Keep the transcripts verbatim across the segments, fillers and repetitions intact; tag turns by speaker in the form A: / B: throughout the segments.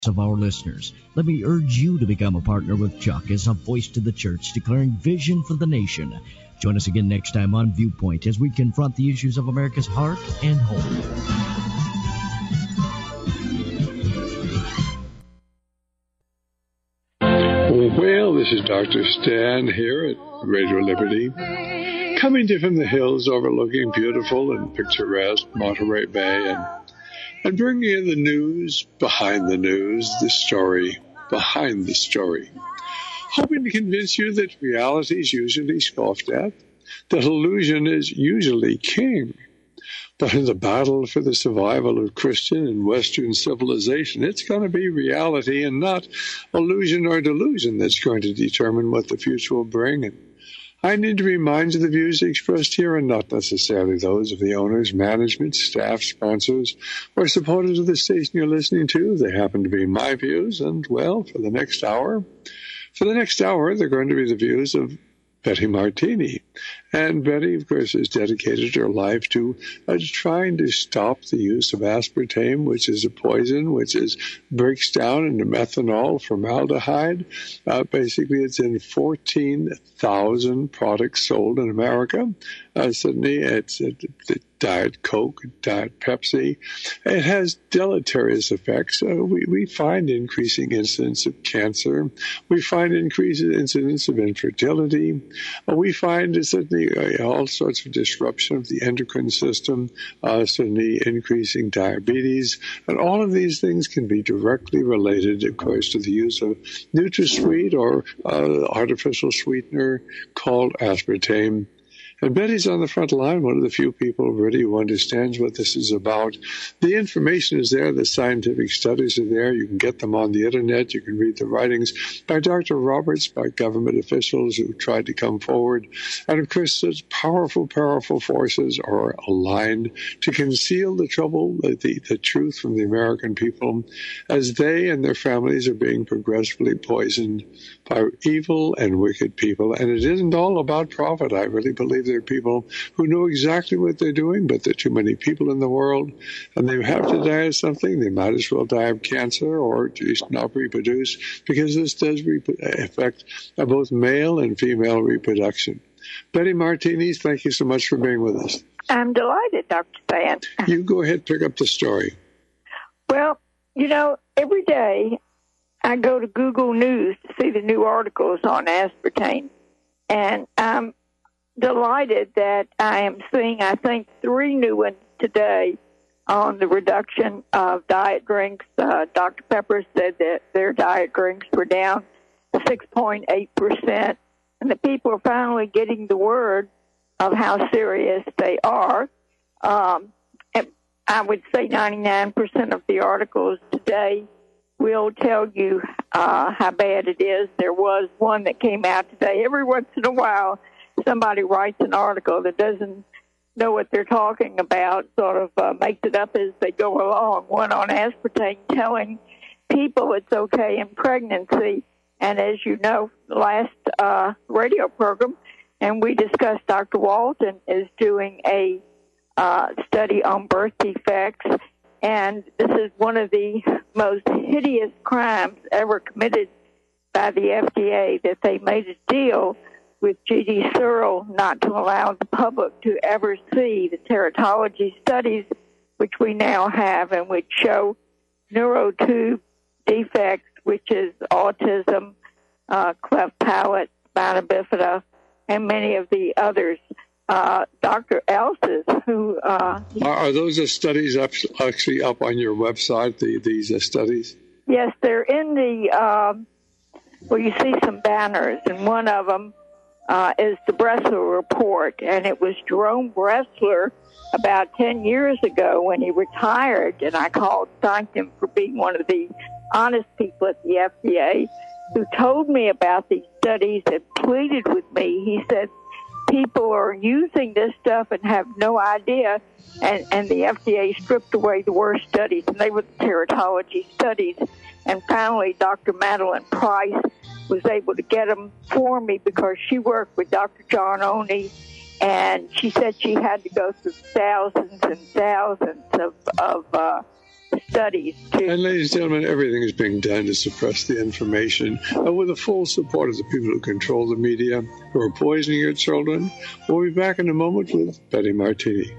A: of our listeners, let me urge you to become a partner with Chuck as a voice to the church declaring vision for the nation. Join us again next time on Viewpoint as we confront the issues of America's heart and home.
B: Well, this is Doctor Stan here at Radio Liberty, coming to you from the hills overlooking beautiful and picturesque Monterey Bay, and, and bringing you the news behind the news, the story behind the story, hoping to convince you that reality is usually scoffed at, that illusion is usually king. But in the battle for the survival of Christian and Western civilization, it's going to be reality and not illusion or delusion that's going to determine what the future will bring. And I need to remind you the views expressed here are not necessarily those of the owners, management, staff, sponsors, or supporters of the station you're listening to. They happen to be my views, and, well, for the next hour, for the next hour, they're going to be the views of Betty Martini. And Betty, of course, has dedicated her life to uh, trying to stop the use of aspartame, which is a poison, which is breaks down into methanol, formaldehyde. Uh, basically, it's in fourteen thousand products sold in America. Uh, suddenly, it's it, it, Diet Coke, Diet Pepsi. It has deleterious effects. Uh, we, we find increasing incidence of cancer. We find increasing incidence of infertility. Uh, we find certainly uh, all sorts of disruption of the endocrine system, uh, certainly increasing diabetes. And all of these things can be directly related, of course, to the use of NutraSweet or uh, artificial sweetener called aspartame. And Betty's on the front line, one of the few people really who understands what this is about. The information is there. The scientific studies are there. You can get them on the Internet. You can read the writings by Doctor Roberts, by government officials who tried to come forward. And, of course, such powerful, powerful forces are aligned to conceal the trouble, the, the, the truth from the American people, as they and their families are being progressively poisoned by evil and wicked people. And it isn't all about profit. I really believe there are people who know exactly what they're doing, but there are too many people in the world, and they have to die of something. They might as well die of cancer or just not reproduce, because this does re- affect both male and female reproduction. Betty Martinez, thank you so much for being with us.
C: I'm delighted, Doctor Stan.
B: You go ahead, pick up the story.
C: Well, you know, every day I go to Google News to see the new articles on aspartame, and I'm delighted that I am seeing, I think, three new ones today on the reduction of diet drinks. Uh, Doctor Pepper said that their diet drinks were down six point eight percent, and the people are finally getting the word of how serious they are. Um, and I would say ninety-nine percent of the articles today will tell you uh, how bad it is. There was one that came out today. Every once in a while, somebody writes an article that doesn't know what they're talking about, sort of uh, makes it up as they go along. One on aspartame telling people it's okay in pregnancy. And as you know, the last uh, radio program, and we discussed, Doctor Walton is doing a uh, study on birth defects. And this is one of the most hideous crimes ever committed by the F D A, that they made a deal with G D Searle not to allow the public to ever see the teratology studies, which we now have, and which show neurotube defects, which is autism, uh, cleft palate, spina bifida, and many of the others. Uh, Doctor Elsis, who... Uh,
B: are, are those uh, studies up, actually up on your website, the, these uh, studies?
C: Yes, they're in the... Um, well, you see some banners, and one of them uh, is the Bressler Report, and it was Jerome Bressler about ten years ago when he retired, and I called, thanked him for being one of the honest people at the F D A, who told me about these studies and pleaded with me. He said, people are using this stuff and have no idea, and, and the F D A stripped away the worst studies, and they were the teratology studies. And finally, Doctor Madeline Price was able to get them for me because she worked with Doctor John Oney, and she said she had to go through thousands and thousands of, of uh, studies to...
B: And ladies and gentlemen, everything is being done to suppress the information uh, with the full support of the people who control the media, who are poisoning your children. We'll be back in a moment with Betty Martini.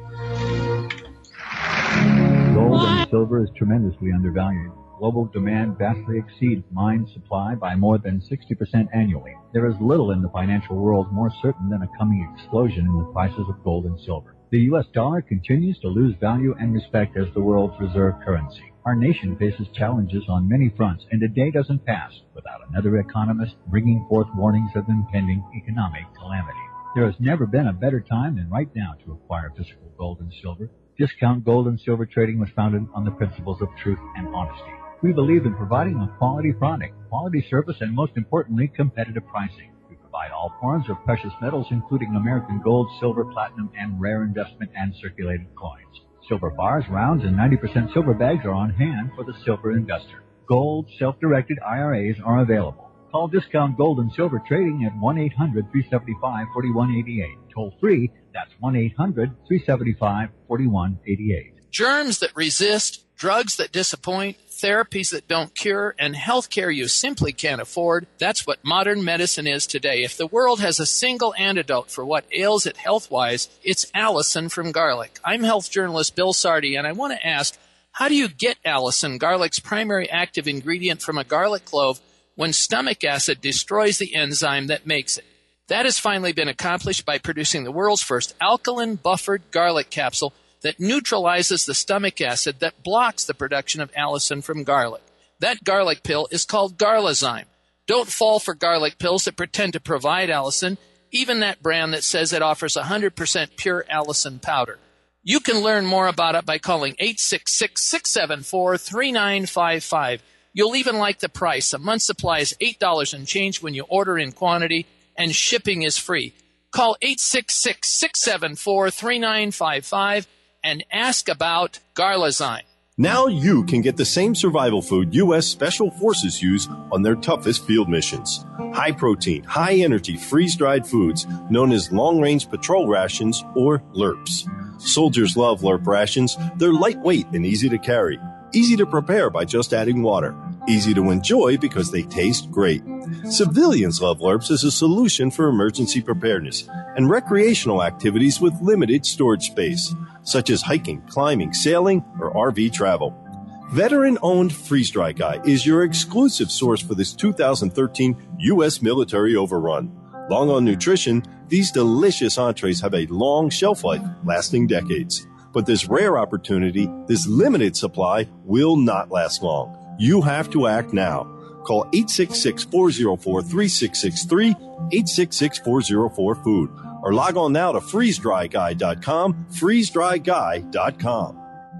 D: Gold and silver is tremendously undervalued. Global demand vastly exceeds mine supply by more than sixty percent annually. There is little in the financial world more certain than a coming explosion in the prices of gold and silver. The U S dollar continues to lose value and respect as the world's reserve currency. Our nation faces challenges on many fronts, and a day doesn't pass without another economist bringing forth warnings of impending economic calamity. There has never been a better time than right now to acquire physical gold and silver. Discount Gold and Silver Trading was founded on the principles of truth and honesty. We believe in providing a quality product, quality service, and most importantly, competitive pricing. We provide all forms of precious metals, including American gold, silver, platinum, and rare investment and circulated coins. Silver bars, rounds, and ninety percent silver bags are on hand for the silver investor. Gold self-directed I R As are available. Call Discount Gold and Silver Trading at one eight hundred, three seven five, four one eight eight. Toll free, that's one eight hundred, three seven five, four one eight eight.
E: Germs that resist, drugs that disappoint, therapies that don't cure, and health care you simply can't afford. That's what modern medicine is today. If the world has a single antidote for what ails it health-wise, it's Allison from garlic. I'm health journalist Bill Sardi, and I want to ask, how do you get Allison, garlic's primary active ingredient from a garlic clove, when stomach acid destroys the enzyme that makes it? That has finally been accomplished by producing the world's first alkaline buffered garlic capsule that neutralizes the stomach acid that blocks the production of allicin from garlic. That garlic pill is called Garlazyme. Don't fall for garlic pills that pretend to provide allicin, even that brand that says it offers one hundred percent pure allicin powder. You can learn more about it by calling eight six six, six seven four, three nine five five. You'll even like the price. A month's supply is eight dollars and change when you order in quantity, and shipping is free. Call eight six six, six seven four, three nine five five and ask about Garlazyme.
F: Now you can get the same survival food U S Special Forces use on their toughest field missions. High-protein, high-energy, freeze-dried foods known as long-range patrol rations, or L R Ps. Soldiers love L R P rations. They're lightweight and easy to carry. Easy to prepare by just adding water. Easy to enjoy because they taste great. Civilians love L R Ps as a solution for emergency preparedness and recreational activities with limited storage space, such as hiking, climbing, sailing, or R V travel. Veteran-owned Freeze Dry Guy is your exclusive source for this two thousand thirteen U S military overrun. Long on nutrition, these delicious entrees have a long shelf life, lasting decades. But this rare opportunity, this limited supply, will not last long. You have to act now. Call eight six six, four zero four, three six six three, eight six six, four zero four, food, or log on now to freeze dry guy dot com, freeze dry guy dot com.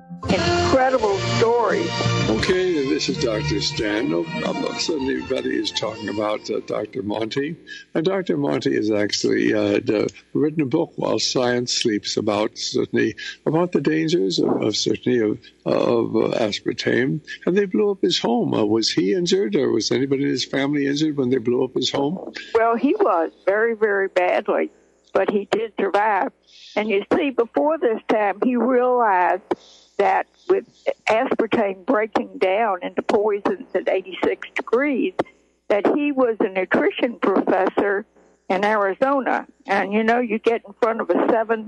C: Incredible stories.
B: Okay, this is Doctor Stan. Oh, suddenly everybody is talking about uh, Doctor Monty. And Doctor Monty has actually uh, d- written a book, While Science Sleeps, about certainly about the dangers of, of certainly of, of uh, aspartame. And they blew up his home. Uh, was he injured, or was anybody in his family injured when they blew up his home?
C: Well, he was very, very badly, but he did survive. And you see, before this time, he realized that with aspartame breaking down into poisons at eighty-six degrees, that he was a nutrition professor in Arizona. And, you know, you get in front of a seven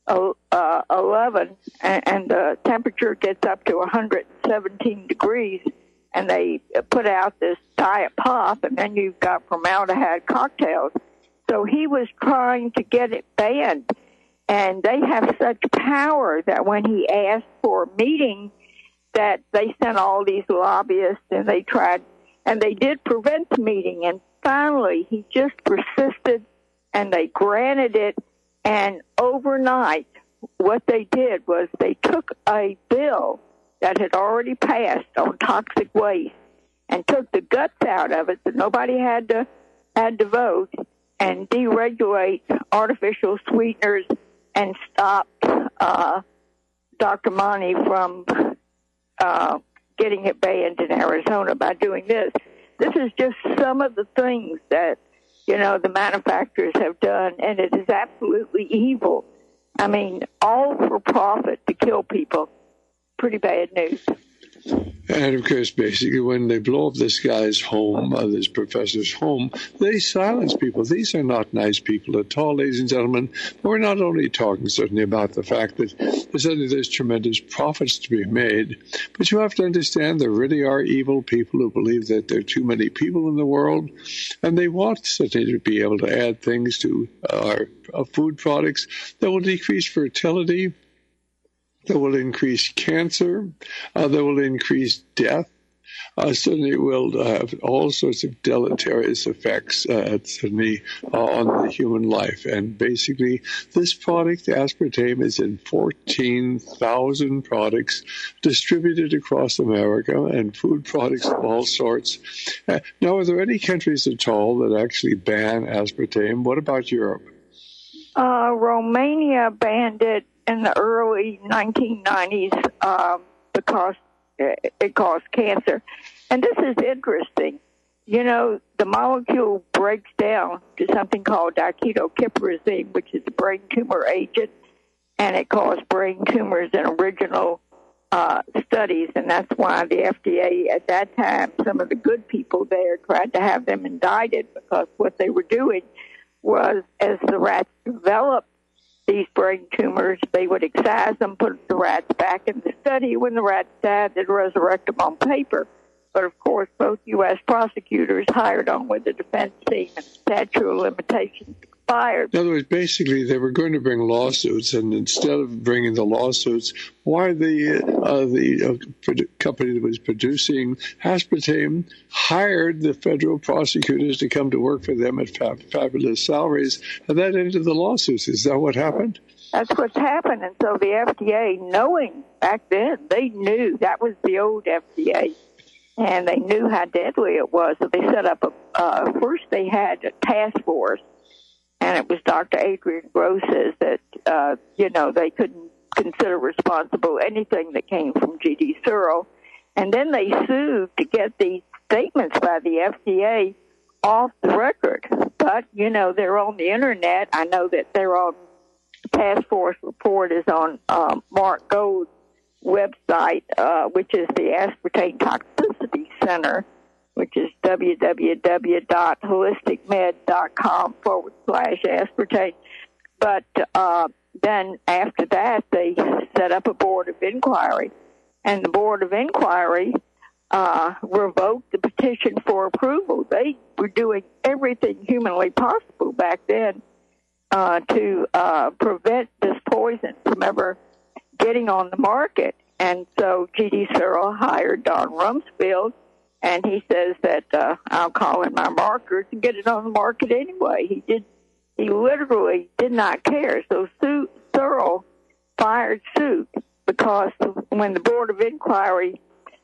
C: eleven, and, and the temperature gets up to one hundred seventeen degrees, and they put out this diet pop, and then you've got formaldehyde cocktails. So he was trying to get it banned. And they have such power that when he asked for a meeting, that they sent all these lobbyists, and they tried, and they did prevent the meeting. And finally, he just persisted, and they granted it. And overnight, what they did was they took a bill that had already passed on toxic waste and took the guts out of it, so nobody had to had to vote, and deregulate artificial sweeteners, and stopped uh, Doctor Monty from uh, getting it banned in Arizona by doing this. This is just some of the things that, you know, the manufacturers have done, and it is absolutely evil. I mean, all for profit to kill people. Pretty bad news.
B: And, of course, basically, when they blow up this guy's home, uh, this professor's home, they silence people. These are not nice people at all, ladies and gentlemen. We're not only talking, certainly, about the fact that certainly there's tremendous profits to be made, but you have to understand there really are evil people who believe that there are too many people in the world, and they want certainly to be able to add things to our uh, food products that will decrease fertility, that will increase cancer, uh, that will increase death. Uh, certainly will have all sorts of deleterious effects, uh, certainly uh, on the human life. And basically, this product, aspartame, is in fourteen thousand products distributed across America, and food products of all sorts. Uh, now, are there any countries at all that actually ban aspartame? What about Europe?
C: Uh, Romania banned it in the early nineteen nineties uh, because it caused cancer. And this is interesting. You know, the molecule breaks down to something called diketopiperazine, which is a brain tumor agent, and it caused brain tumors in original uh, studies, and that's why the F D A at that time, some of the good people there tried to have them indicted, because what they were doing was, as the rats developed these brain tumors, they would excise them, put the rats back in the study. When the rats died, they'd resurrect them on paper. But, of course, both U S prosecutors hired on with the defense team, and statute of limitations expired.
B: In other words, basically, they were going to bring lawsuits, and instead of bringing the lawsuits, why the uh, the uh, company that was producing aspartame hired the federal prosecutors to come to work for them at fab- fabulous salaries, and that ended the lawsuits. Is that what happened?
C: That's what's happened. And so the F D A, knowing back then, they knew that was the old F D A. And they knew how deadly it was. So they set up a, uh, first they had a task force, and it was Doctor Adrian Gross says that, uh, you know, they couldn't consider responsible anything that came from G D Searle. And then they sued to get these statements by the F D A off the record. But, you know, they're on the Internet. I know that they're on, the task force report is on um, Mark Gold's website, uh, which is the Aspartame Toxicity Center, which is www.holisticmed.com forward slash aspartame. But uh, then after that, they set up a board of inquiry, and the board of inquiry uh, revoked the petition for approval. They were doing everything humanly possible back then uh, to uh, prevent this poison from ever getting on the market. And so G D Searle hired Don Rumsfeld, and he says that uh, I'll call in my markers and get it on the market anyway. He did. He literally did not care. So Sue, Searle fired suit because when the Board of Inquiry,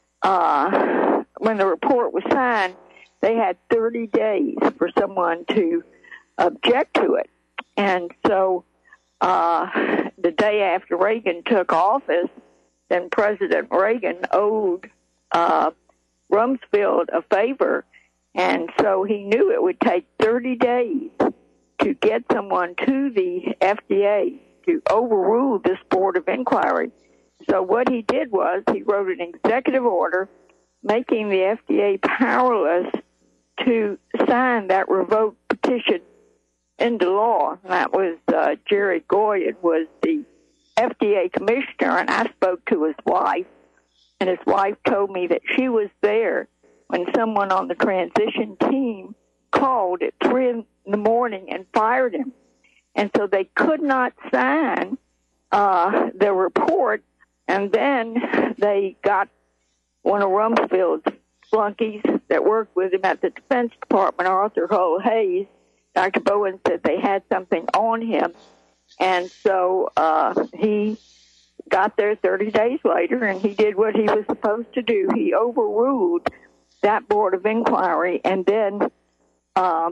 C: uh, when the report was signed, they had thirty days for someone to object to it. And so uh, the day after Reagan took office, then President Reagan owed uh, Rumsfeld a favor, and so he knew it would take thirty days to get someone to the F D A to overrule this Board of Inquiry. So what he did was he wrote an executive order making the F D A powerless to sign that revoked petition into law. And that was uh, Jerry Goyen was the F D A commissioner, and I spoke to his wife, and his wife told me that she was there when someone on the transition team called at three in the morning and fired him. And so they could not sign uh, the report, and then they got one of Rumsfeld's flunkies that worked with him at the Defense Department, Arthur Hull Hayes. Doctor Bowen said they had something on him. And so uh, he got there thirty days later, and he did what he was supposed to do. He overruled that Board of Inquiry, and then uh,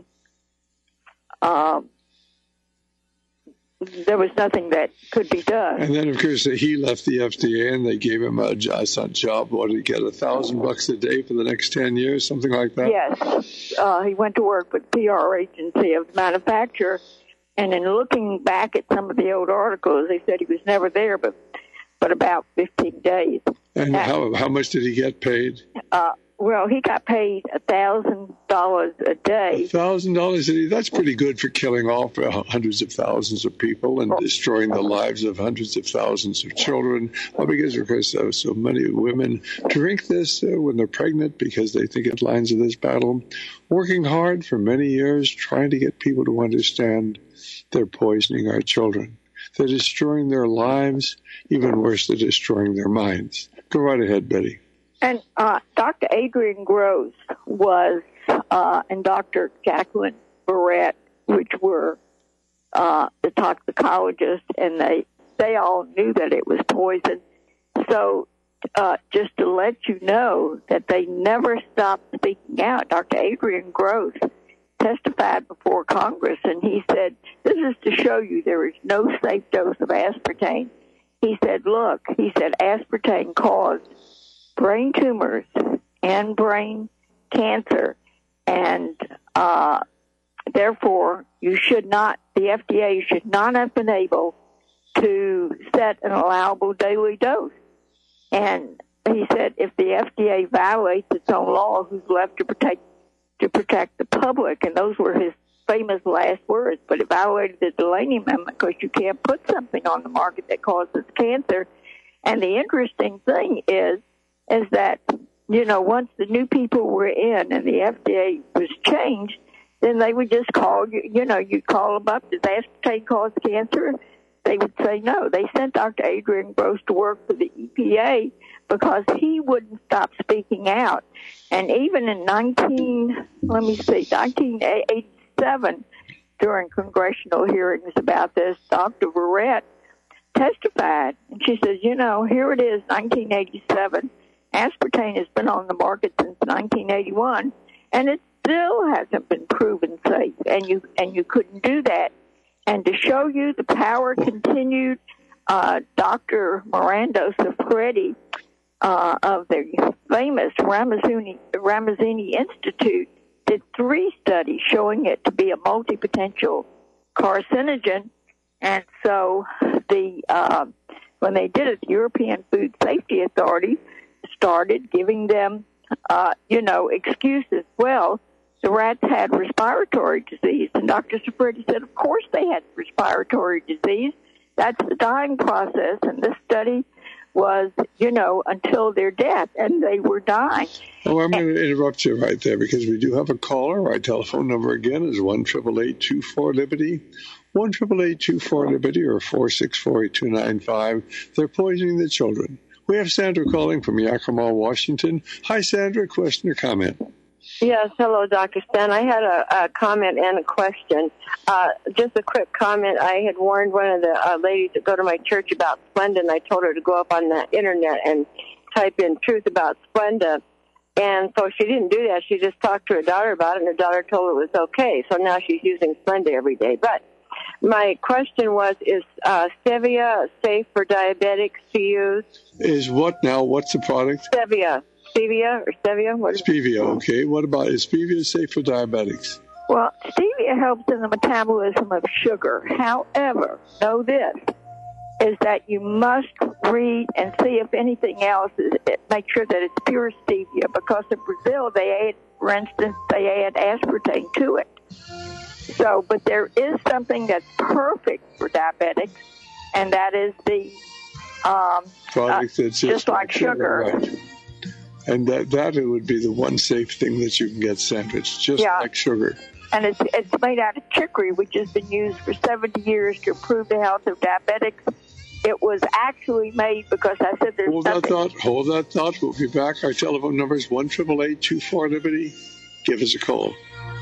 C: uh, there was nothing that could be done.
B: And then, of course, he left the F D A, and they gave him a job. What did he get, a thousand bucks a day for the next ten years, something like that?
C: Yes. Uh, he went to work with the P R agency of the manufacturer. And in looking back at some of the old articles, they said he was never there, but but about fifteen days.
B: And
C: now,
B: how how much did he get paid?
C: Uh, well, he got paid a thousand dollars a day.
B: A thousand dollars a day. That's pretty good for killing off uh, hundreds of thousands of people and destroying the lives of hundreds of thousands of children. Well, because because uh, so many women drink this uh, when they're pregnant because they think it lines of this battle. Working hard for many years, trying to get people to understand they're poisoning our children. They're destroying their lives. Even worse, they're destroying their minds. Go right ahead, Betty.
C: And uh, Doctor Adrian Gross was, uh, and Doctor Jacqueline Barrett, which were uh, the toxicologists, and they they all knew that it was poison. So uh, just to let you know that they never stopped speaking out. Doctor Adrian Gross testified before Congress, and he said, this is to show you there is no safe dose of aspartame. He said, look, he said, aspartame caused brain tumors and brain cancer, and uh, therefore you should not, the F D A should not have been able to set an allowable daily dose. And he said, if the F D A violates its own law, who's left to protect to protect the public? And those were his famous last words. But it violated the Delaney Amendment because you can't put something on the market that causes cancer. And the interesting thing is, is that, you know, once the new people were in and the F D A was changed, then they would just call you, you know, you'd call them up, does aspartame cause cancer? They would say no. They sent Doctor Adrian Gross to work for the E P A because he wouldn't stop speaking out. And even in nineteen, let me see, nineteen eighty-seven, during congressional hearings about this, Doctor Barrett testified, and she says, you know, here it is, nineteen eighty-seven. Aspartame has been on the market since nineteen eighty-one, and it still hasn't been proven safe, and you and you couldn't do that. And to show you the power continued, uh, Doctor Miranda Safredi uh, of the famous Ramazzini, Ramazzini Institute did three studies showing it to be a multi-potential carcinogen. And so the uh, when they did it, the European Food Safety Authority started giving them, uh, you know, excuses. Well, the rats had respiratory disease, and Doctor Safredi said, of course they had respiratory disease. That's the dying process, and this study was, you know, until their death, and they were dying.
B: Oh, I'm going to interrupt you right there because we do have a caller. Our telephone number again is one eight eight eight, two four, Liberty, one eight eight eight, two four, Liberty, or four six four, eight two nine five. They're poisoning the children. We have Sandra calling from Yakima, Washington. Hi, Sandra. Question or comment?
G: Yes, hello, Doctor Stan. I had a, a comment and a question. Uh, just a quick comment. I had warned one of the uh, ladies that go to my church about Splenda, and I told her to go up on the Internet and type in truth about Splenda. And so she didn't do that. She just talked to her daughter about it, and her daughter told her it was okay. So now she's using Splenda every day. But my question was, is uh, Stevia safe for diabetics to use?
B: Is what now? What's the product?
G: Stevia. Stevia or stevia? What is
B: Stevia, okay. What about, is stevia safe for diabetics?
C: Well, stevia helps in the metabolism of sugar. However, know this, is that you must read and see if anything else is, make sure that it's pure stevia, because in Brazil they add, for instance, they add aspartame to it. So, but there is something that's perfect for diabetics, and that is the um,
B: product
C: uh,
B: that's
C: just, just like sugar.
B: sugar. Right. And that, that would be the one safe thing that you can get sandwiched, just
C: yeah.
B: like sugar.
C: And it's it's made out of chicory, which has been used for seventy years to improve the health of diabetics. It was actually made because I said there's
B: Hold
C: nothing.
B: that thought. Hold that thought. We'll be back. Our telephone number is one eight eight eight, two four, Liberty. Give us a call.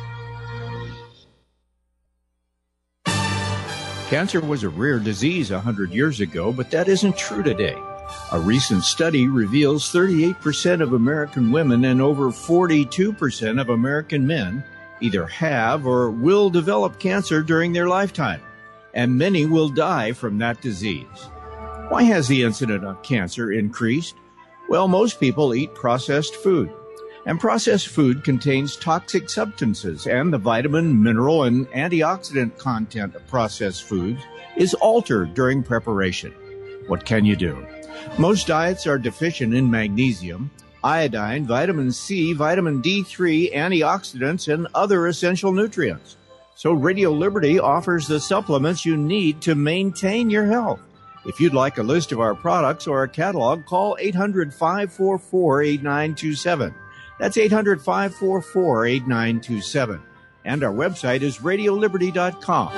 H: Cancer was a rare disease one hundred years ago, but that isn't true today. A recent study reveals thirty-eight percent of American women and over forty-two percent of American men either have or will develop cancer during their lifetime, and many will die from that disease. Why has the incidence of cancer increased? Well, most people eat processed food, and processed food contains toxic substances, and the vitamin, mineral, and antioxidant content of processed foods is altered during preparation. What can you do? Most diets are deficient in magnesium, iodine, vitamin C, vitamin D three, antioxidants, and other essential nutrients. So Radio Liberty offers the supplements you need to maintain your health. If you'd like a list of our products or a catalog, call eight hundred, five four four, eight nine two seven. That's eight hundred, five four four, eight nine two seven. And our website is radio liberty dot com.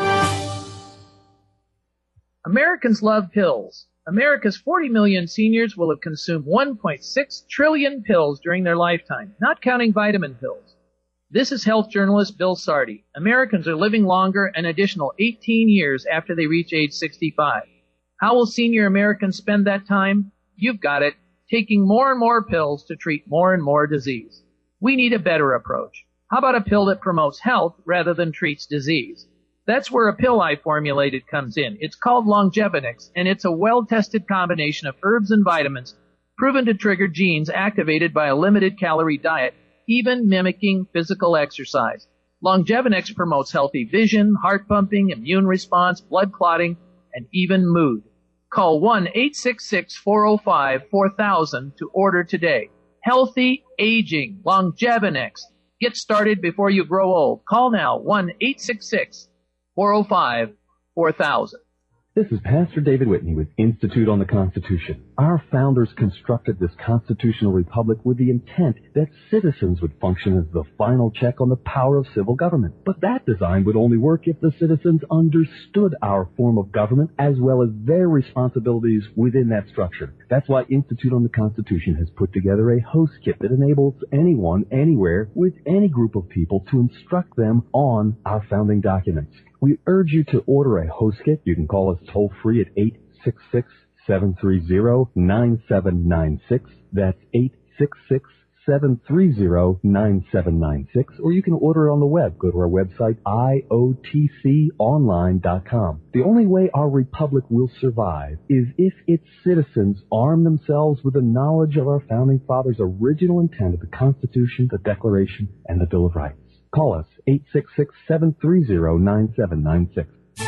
E: Americans love pills. America's forty million seniors will have consumed one point six trillion pills during their lifetime, not counting vitamin pills. This is health journalist Bill Sardi. Americans are living longer an additional eighteen years after they reach age sixty-five. How will senior Americans spend that time? You've got it, taking more and more pills to treat more and more disease. We need a better approach. How about a pill that promotes health rather than treats disease? That's where a pill I formulated comes in. It's called Longevinix, and it's a well-tested combination of herbs and vitamins proven to trigger genes activated by a limited-calorie diet, even mimicking physical exercise. Longevinix promotes healthy vision, heart pumping, immune response, blood clotting, and even mood. Call one eight six six, four oh five, four thousand to order today. Healthy aging, Longevinix. Get started before you grow old. Call now, one eight six six, four oh five, four thousand.
I: This is Pastor David Whitney with Institute on the Constitution. Our founders constructed this constitutional republic with the intent that citizens would function as the final check on the power of civil government. But that design would only work if the citizens understood our form of government as well as their responsibilities within that structure. That's why Institute on the Constitution has put together a host kit that enables anyone, anywhere, with any group of people to instruct them on our founding documents. We urge you to order a host kit. You can call us toll-free at eight six six, seven three zero, nine seven nine six. That's eight six six, seven three zero, nine seven nine six. Or you can order it on the web. Go to our website, I O T C online dot com. The only way our republic will survive is if its citizens arm themselves with the knowledge of our founding fathers' original intent of the Constitution, the Declaration, and the Bill of Rights. Call us, eight six six, seven three zero, nine seven nine six.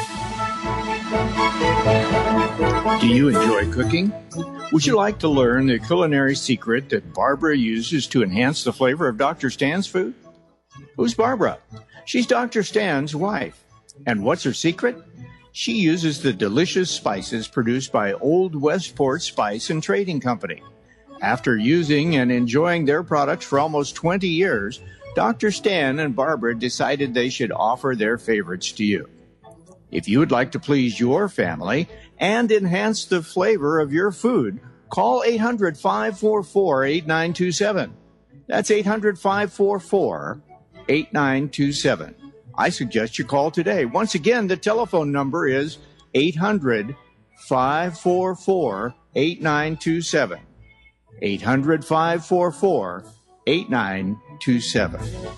H: Do you enjoy cooking? Would you like to learn the culinary secret that Barbara uses to enhance the flavor of Doctor Stan's food? Who's Barbara? She's Doctor Stan's wife. And what's her secret? She uses the delicious spices produced by Old Westport Spice and Trading Company. After using and enjoying their products for almost twenty years, Doctor Stan and Barbara decided they should offer their favorites to you. If you would like to please your family and enhance the flavor of your food, call eight hundred, five four four, eight nine two seven. That's eight hundred, five four four, eight nine two seven. I suggest you call today. Once again, the telephone number is eight hundred, five four four, eight nine two seven. eight hundred, five four four, eight nine two seven.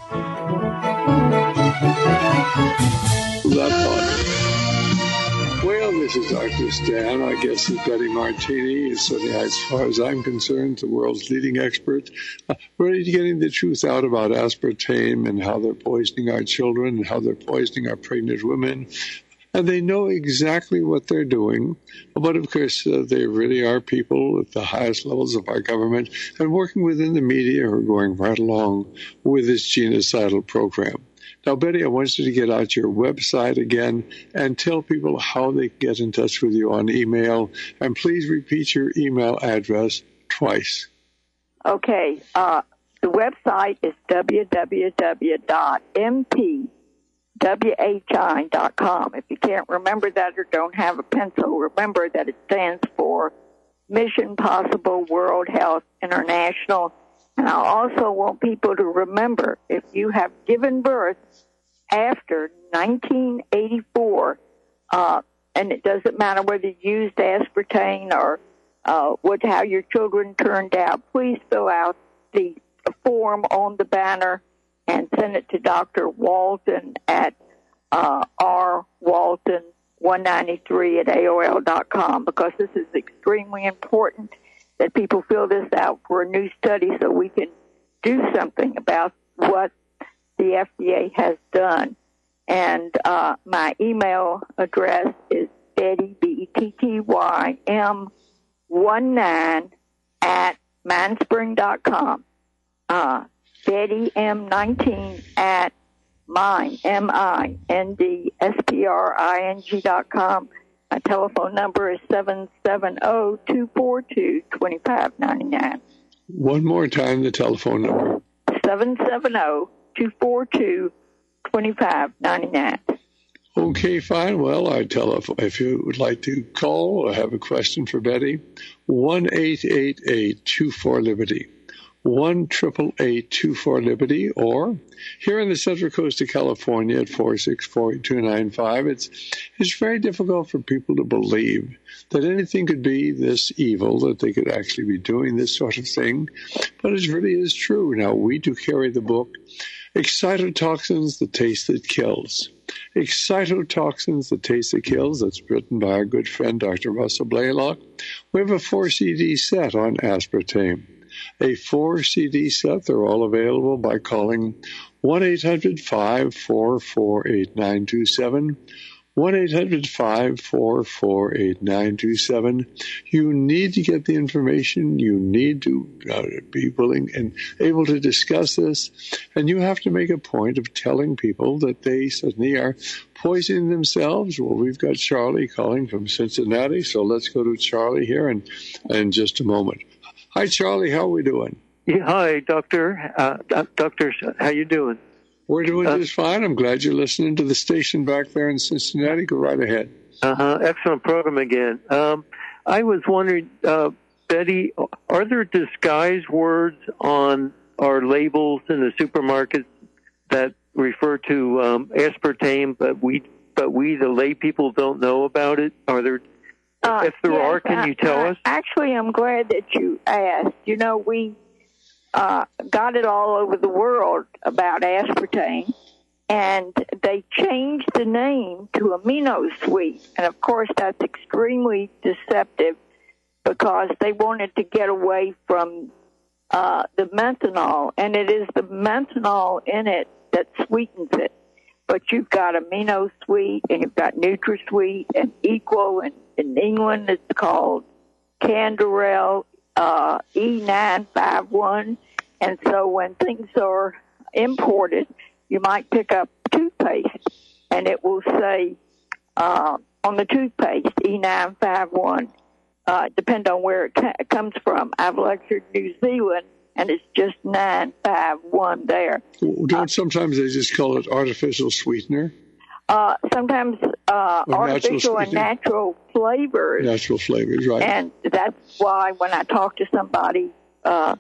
B: That thought. Well, this is Doctor Stan. I guess that Betty Martini is certainly, as far as I'm concerned, the world's leading expert, uh, ready to getting the truth out about aspartame and how they're poisoning our children and how they're poisoning our pregnant women. And they know exactly what they're doing. But, of course, uh, they really are people at the highest levels of our government and working within the media who are going right along with this genocidal program. Now, Betty, I want you to get out your website again and tell people how they can get in touch with you on email. And please repeat your email address twice.
C: Okay. Uh, the website is w w w dot m p w h i dot com. If you can't remember that or don't have a pencil, remember that it stands for Mission Possible World Health International. And I also want people to remember, if you have given birth after nineteen eighty-four, uh, and it doesn't matter whether you used aspartame or uh, what, how your children turned out, please fill out the form on the banner and send it to Doctor Walton at uh, r walton one ninety-three at A O L dot com, because this is extremely important that people fill this out for a new study so we can do something about what the F D A has done. And uh, my email address is Betty, B E T T Y M, one nine at mindspring dot com. Uh, Betty M nineteen at Mind, M I N D S P R I N G dot com. My telephone number is seven seven zero, two four two, two five nine nine.
B: One more time, the telephone number.
C: seven seven zero, two four two, two five nine nine.
B: Okay, fine. Well, I tell if, if you would like to call or have a question for Betty, one eight eight eight two four Liberty. one eight eight eight two four Liberty, or here in the Central Coast of California at four six four, eight two nine five. It's, it's very difficult for people to believe that anything could be this evil, that they could actually be doing this sort of thing, but it really is true. Now, we do carry the book, Excitotoxins, The Taste That Kills. Excitotoxins, The Taste That Kills, that's written by our good friend Doctor Russell Blaylock. We have a four C D set on aspartame. A four C D set. They're all available by calling one eight hundred, five four four, eight nine two seven. one eight hundred, five four four, eight nine two seven. You need to get the information. You need to uh, be willing and able to discuss this. And you have to make a point of telling people that they suddenly are poisoning themselves. Well, we've got Charlie calling from Cincinnati, so let's go to Charlie here in, in just a moment. Hi, Charlie. How are we doing?
J: Yeah, hi, Doctor. Uh, Doctor, how you doing?
B: We're doing
J: uh,
B: just fine. I'm glad you're listening to the station back there in Cincinnati. Go right ahead.
J: Uh-huh. Excellent program again. Um, I was wondering, uh, Betty, are there disguised words on our labels in the supermarkets that refer to um, aspartame, but we, but we, the lay people, don't know about it? Are there?
C: Uh,
J: if there
C: yes,
J: are, can
C: I,
J: you tell
C: I,
J: us?
C: Actually, I'm glad that you asked. You know, we uh, got it all over the world about aspartame, and they changed the name to amino sweet. And, of course, that's extremely deceptive because they wanted to get away from uh, the methanol, and it is the methanol in it that sweetens it. But you've got amino sweet, and you've got NutraSweet, and Equal, and in England it's called Canderel uh, E nine five one. And so when things are imported, you might pick up toothpaste, and it will say uh, on the toothpaste E nine five one, uh, depend on where it ca- comes from. I've lectured New Zealand, and it's just nine five one there.
B: Don't uh, sometimes they just call it artificial sweetener?
C: Uh, sometimes uh, artificial and natural flavors.
B: Natural flavors, right.
C: And that's why when I talked to somebody uh,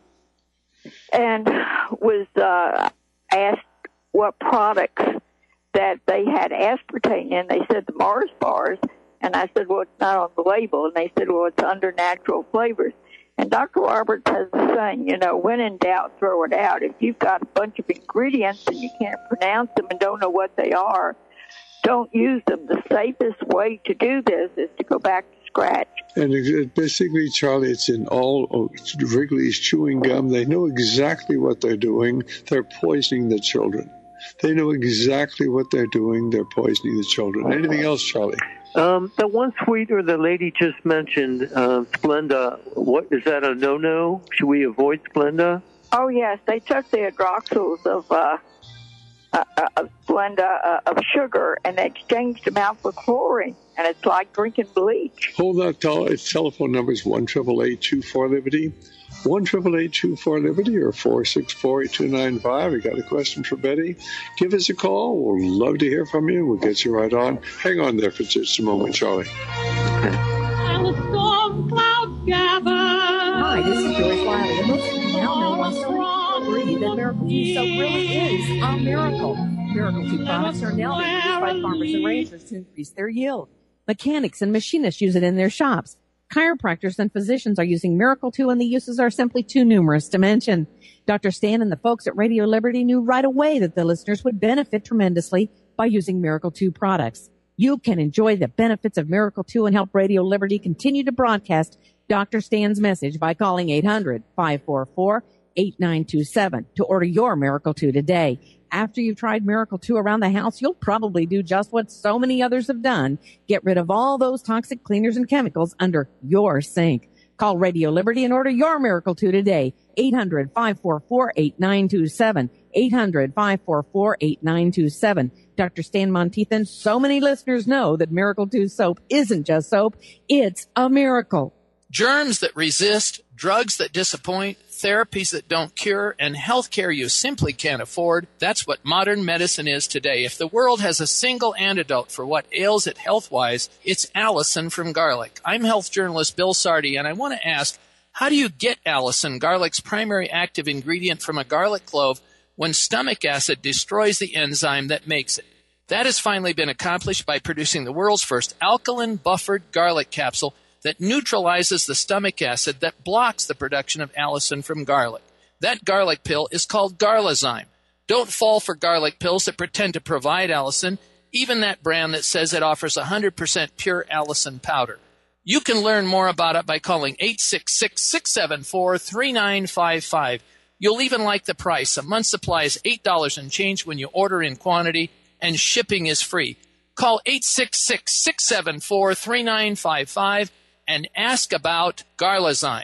C: and was uh, asked what products that they had aspartame in, they said the Mars bars. And I said, well, it's not on the label. And they said, well, it's under natural flavors. And Doctor Roberts has the saying, you know, when in doubt, throw it out. If you've got a bunch of ingredients and you can't pronounce them and don't know what they are, don't use them. The safest way to do this is to go back to scratch.
B: And basically, Charlie, it's in all Wrigley's chewing gum. They know exactly what they're doing. They're poisoning the children. They know exactly what they're doing. They're poisoning the children. Anything else, Charlie?
J: Um, the one sweetener the lady just mentioned, uh, Splenda, what, is that a no-no? Should we avoid Splenda?
C: Oh, yes. They took the hydroxyls of, uh, uh, of Splenda, uh, of sugar, and they exchanged them out for chlorine, and it's like drinking bleach.
B: Hold that. Tel- its telephone number is one eight eight eight two four Liberty. one eight eight eight two four Liberty or four six four, eight two nine five. You got a question for Betty? Give us a call. We'll love to hear from you. We'll get you right on. Hang on there for just a moment, Charlie.
K: And the storm clouds gather.
L: Hi, this is Joyce Wiley, and most of you now know I still agree that Miracle two soap really is a miracle. Miracle two products are now being used by farmers and ranchers to increase their yield. Mechanics and machinists use it in their shops. Chiropractors and physicians are using Miracle two, and the uses are simply too numerous to mention. Doctor Stan and the folks at Radio Liberty knew right away that the listeners would benefit tremendously by using Miracle two products. You can enjoy the benefits of Miracle two and help Radio Liberty continue to broadcast Doctor Stan's message by calling eight hundred, five four four, eight nine two seven to order your Miracle two today. After you've tried Miracle two around the house, you'll probably do just what so many others have done. Get rid of all those toxic cleaners and chemicals under your sink. Call Radio Liberty and order your Miracle two today. eight hundred, five four four, eight nine two seven. eight hundred, five four four, eight nine two seven. Doctor Stan Monteithan, so many listeners know that Miracle two soap isn't just soap, it's a miracle.
E: Germs that resist, drugs that disappoint, therapies that don't cure, and health care you simply can't afford. That's what modern medicine is today. If the world has a single antidote for what ails it health-wise, it's Allison from garlic. I'm health journalist Bill Sardi, and I want to ask, how do you get Allison, garlic's primary active ingredient from a garlic clove, when stomach acid destroys the enzyme that makes it? That has finally been accomplished by producing the world's first alkaline buffered garlic capsule that neutralizes the stomach acid that blocks the production of allicin from garlic. That garlic pill is called Garlazyme. Don't fall for garlic pills that pretend to provide allicin, even that brand that says it offers one hundred percent pure allicin powder. You can learn more about it by calling eight six six, six seven four, three nine five five. You'll even like the price. A month's supply is eight dollars and change when you order in quantity, and shipping is free. Call eight six six, six seven four, three nine five five and ask about Garlazyme.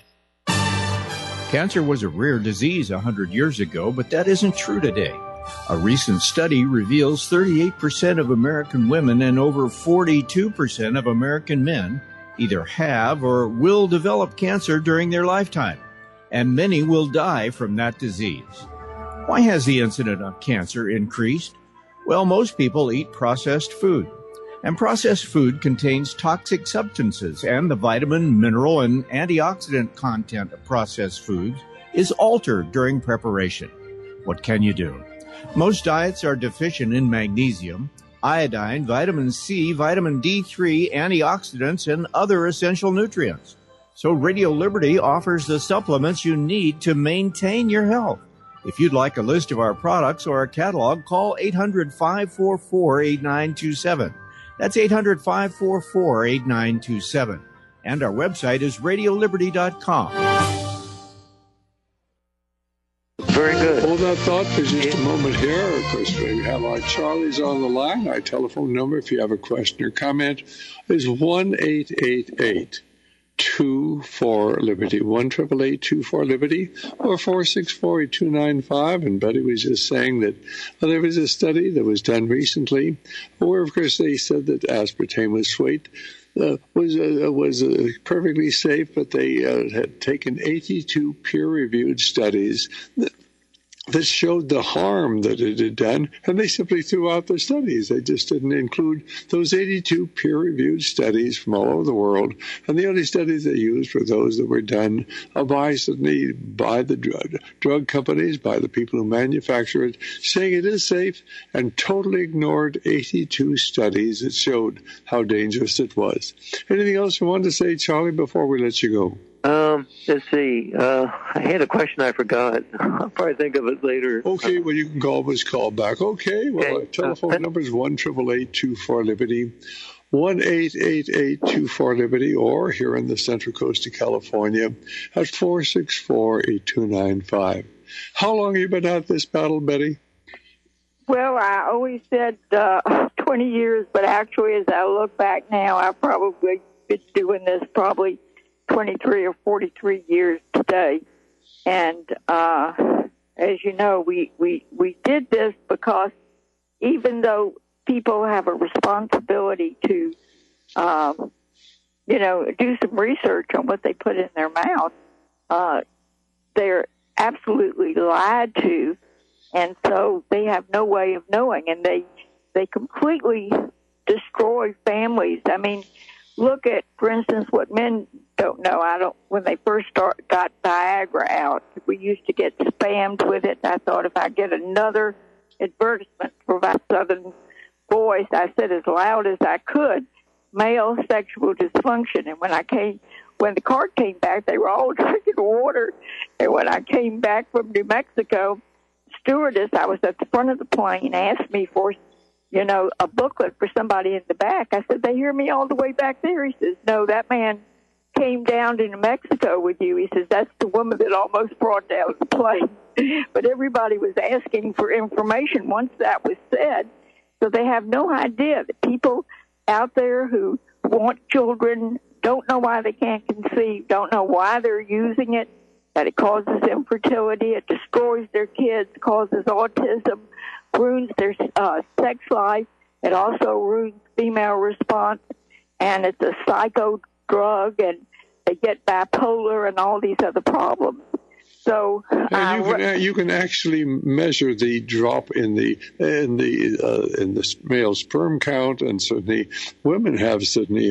H: Cancer was a rare disease one hundred years ago, but that isn't true today. A recent study reveals thirty-eight percent of American women and over forty-two percent of American men either have or will develop cancer during their lifetime, and many will die from that disease. Why has the incidence of cancer increased? Well, most people eat processed food. And processed food contains toxic substances, and the vitamin, mineral, and antioxidant content of processed foods is altered during preparation. What can you do? Most diets are deficient in magnesium, iodine, vitamin C, vitamin D three, antioxidants, and other essential nutrients. So Radio Liberty offers the supplements you need to maintain your health. If you'd like a list of our products or a catalog, call eight hundred, five four four, eight nine two seven. That's eight hundred, five four four, eight nine two seven. And our website is radio liberty dot com.
J: Very good.
B: Hold that thought for just a moment here. Of course, we have our Charlies on the line. Our telephone number, if you have a question or comment, is one eight eight eight, two four, Liberty. one eight eight eight, two four, Liberty, or four six four, eight two nine five. And Betty was just saying that well, there was a study that was done recently where, of course, they said that aspartame was sweet. Uh, was uh, was uh, perfectly safe, but they uh, had taken eighty-two peer-reviewed studies that, that showed the harm that it had done, and they simply threw out the studies. They just didn't include those eighty-two peer-reviewed studies from all over the world, and the only studies they used were those that were done by, by the drug, drug companies, by the people who manufacture it, saying it is safe, and totally ignored eighty-two studies that showed how dangerous it was. Anything else you wanted to say, Charlie, before we let you go?
J: Um, let's see. Uh, I had a question I forgot. I'll probably think of it later.
B: Okay, well, you can always call back. Okay, well,
J: Okay.
B: our telephone uh, number is one eight eight eight, two four, Liberty, one eight eight eight, two four, Liberty, or here in the Central Coast of California at four six four, eight two nine five. How long have you been at this battle, Betty?
C: Well, I always said uh, twenty years, but actually, as I look back now, I've probably been doing this probably twenty-three or forty-three years today. And uh, as you know, we, we, we did this because even though people have a responsibility to, um, you know, do some research on what they put in their mouth, uh, they're absolutely lied to, and so they have no way of knowing, and they they completely destroy families. I mean, look at, for instance, what men don't know. I don't. When they first start, got Viagra out, we used to get spammed with it. I thought if I get another advertisement for my Southern voice, I said as loud as I could, male sexual dysfunction. And when I came, when the card came back, they were all drinking water. And when I came back from New Mexico, stewardess, I was at the front of the plane, asked me for, you know, a booklet for somebody in the back. I said, they hear me all the way back there. He says, no, that man came down to New Mexico with you. He says, that's the woman that almost brought down the plane. But everybody was asking for information once that was said. So they have no idea that people out there who want children, don't know why they can't conceive, don't know why they're using it, that it causes infertility, it destroys their kids, causes autism, ruins their uh, sex life. It also ruins female response, and it's a psycho drug, and they get bipolar and all these other problems. So uh,
B: and you can you can actually measure the drop in the in the uh, in the male sperm count, and certainly women have certainly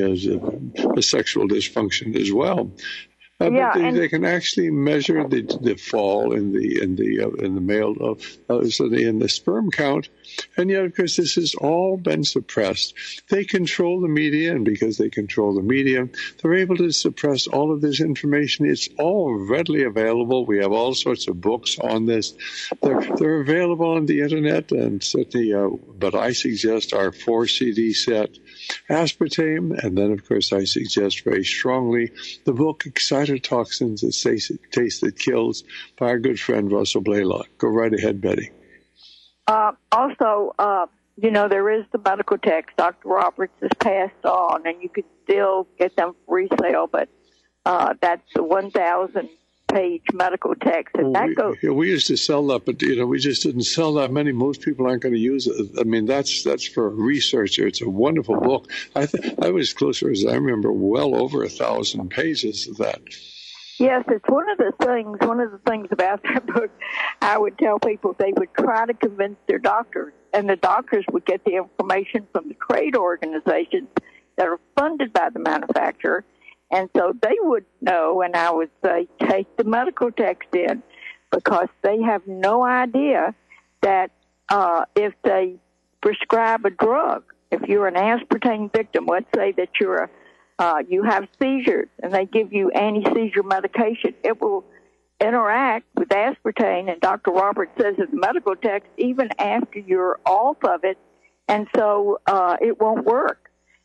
B: a, a sexual dysfunction as well. Uh,
C: yeah,
B: but they,
C: and
B: they can actually measure the the fall in the in the uh, in the male uh, uh, so the, in the sperm count, and yet of course this has all been suppressed. They control the media, and because they control the media, they're able to suppress all of this information. It's all readily available. We have all sorts of books on this. They're they're available on the internet, and certainly. Uh, but I suggest our four C D set. Aspartame, and then, of course, I suggest very strongly the book Excitotoxins, A Taste, Taste That Kills by our good friend Russell Blaylock. Go right ahead, Betty.
C: Uh, also, uh, you know, there is the medical text. Doctor Roberts has passed on, and you can still get them for resale, but uh, that's the one thousand page medical text, and that
B: we,
C: goes.
B: Yeah, we used to sell that, but you know, we just didn't sell that many. Most people aren't going to use it. I mean, that's that's for a researcher. It's a wonderful book. I th- I was closer, as I remember, well over a thousand pages of that.
C: Yes, it's one of the things. One of the things about that book, I would tell people they would try to convince their doctors, and the doctors would get the information from the trade organizations that are funded by the manufacturer. And so they would know, and I would say, take the medical text in, because they have no idea that uh, if they prescribe a drug, if you're an aspartame victim, let's say that you're a, uh, you have seizures, and they give you anti-seizure medication, it will interact with aspartame, and Doctor Roberts says in the medical text, even after you're off of it, and so uh, it won't work.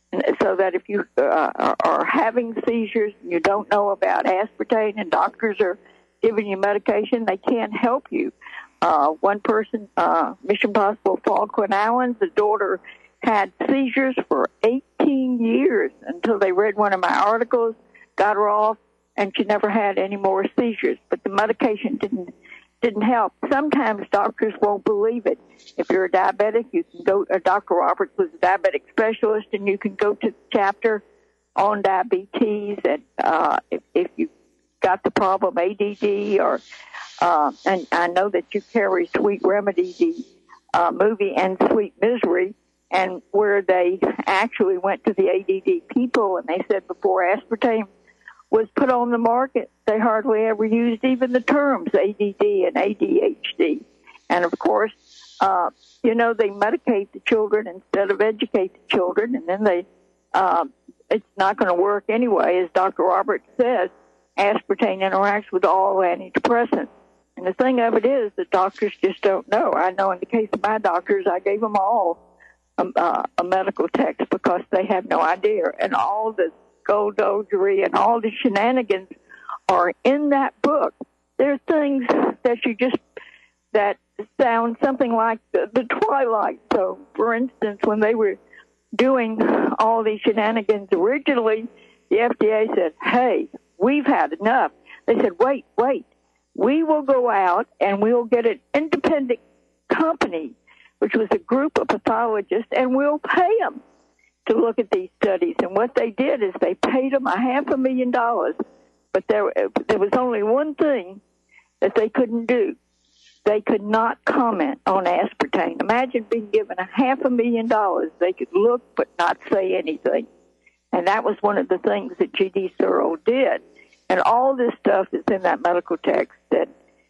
C: So that if you uh, are having seizures and you don't know about aspartame and doctors are giving you medication, they can't help you. Uh, one person, uh, Mission Possible Paul Quinn Allen, the daughter had seizures for eighteen years until they read one of my articles, got her off, and she never had any more seizures. But the medication didn't didn't help. Sometimes doctors won't believe it. If you're a diabetic, you can go, uh, Doctor Roberts was a diabetic specialist, and you can go to the chapter on diabetes, and uh, if, if you've got the problem A D D, or, uh, and I know that you carry Sweet Remedy, the uh, movie, and Sweet Misery, and where they actually went to the A D D people, and they said before aspartame was put on the market, they hardly ever used even the terms A D D and A D H D. And, of course, uh, you know, they medicate the children instead of educate the children, and then they, uh, it's not going to work anyway. As Doctor Roberts says, aspartame interacts with all antidepressants. And the thing of it is that doctors just don't know. I know in the case of my doctors, I gave them all a, uh, a medical text because they have no idea. And all the skullduggery and all the shenanigans are in that book. There are things that you just, that sound something like the, the Twilight Zone. For instance, when they were doing all these shenanigans originally, the F D A said, hey, we've had enough. They said, wait, wait. We will go out and we'll get an independent company, which was a group of pathologists, and we'll pay them to look at these studies. And what they did is they paid them a half a million dollars, but there, there was only one thing that they couldn't do. They could not comment on aspartame. Imagine being given a half a million dollars. They could look but not say anything. And that was one of the things that G D Searle did. And all this stuff is in that medical text. And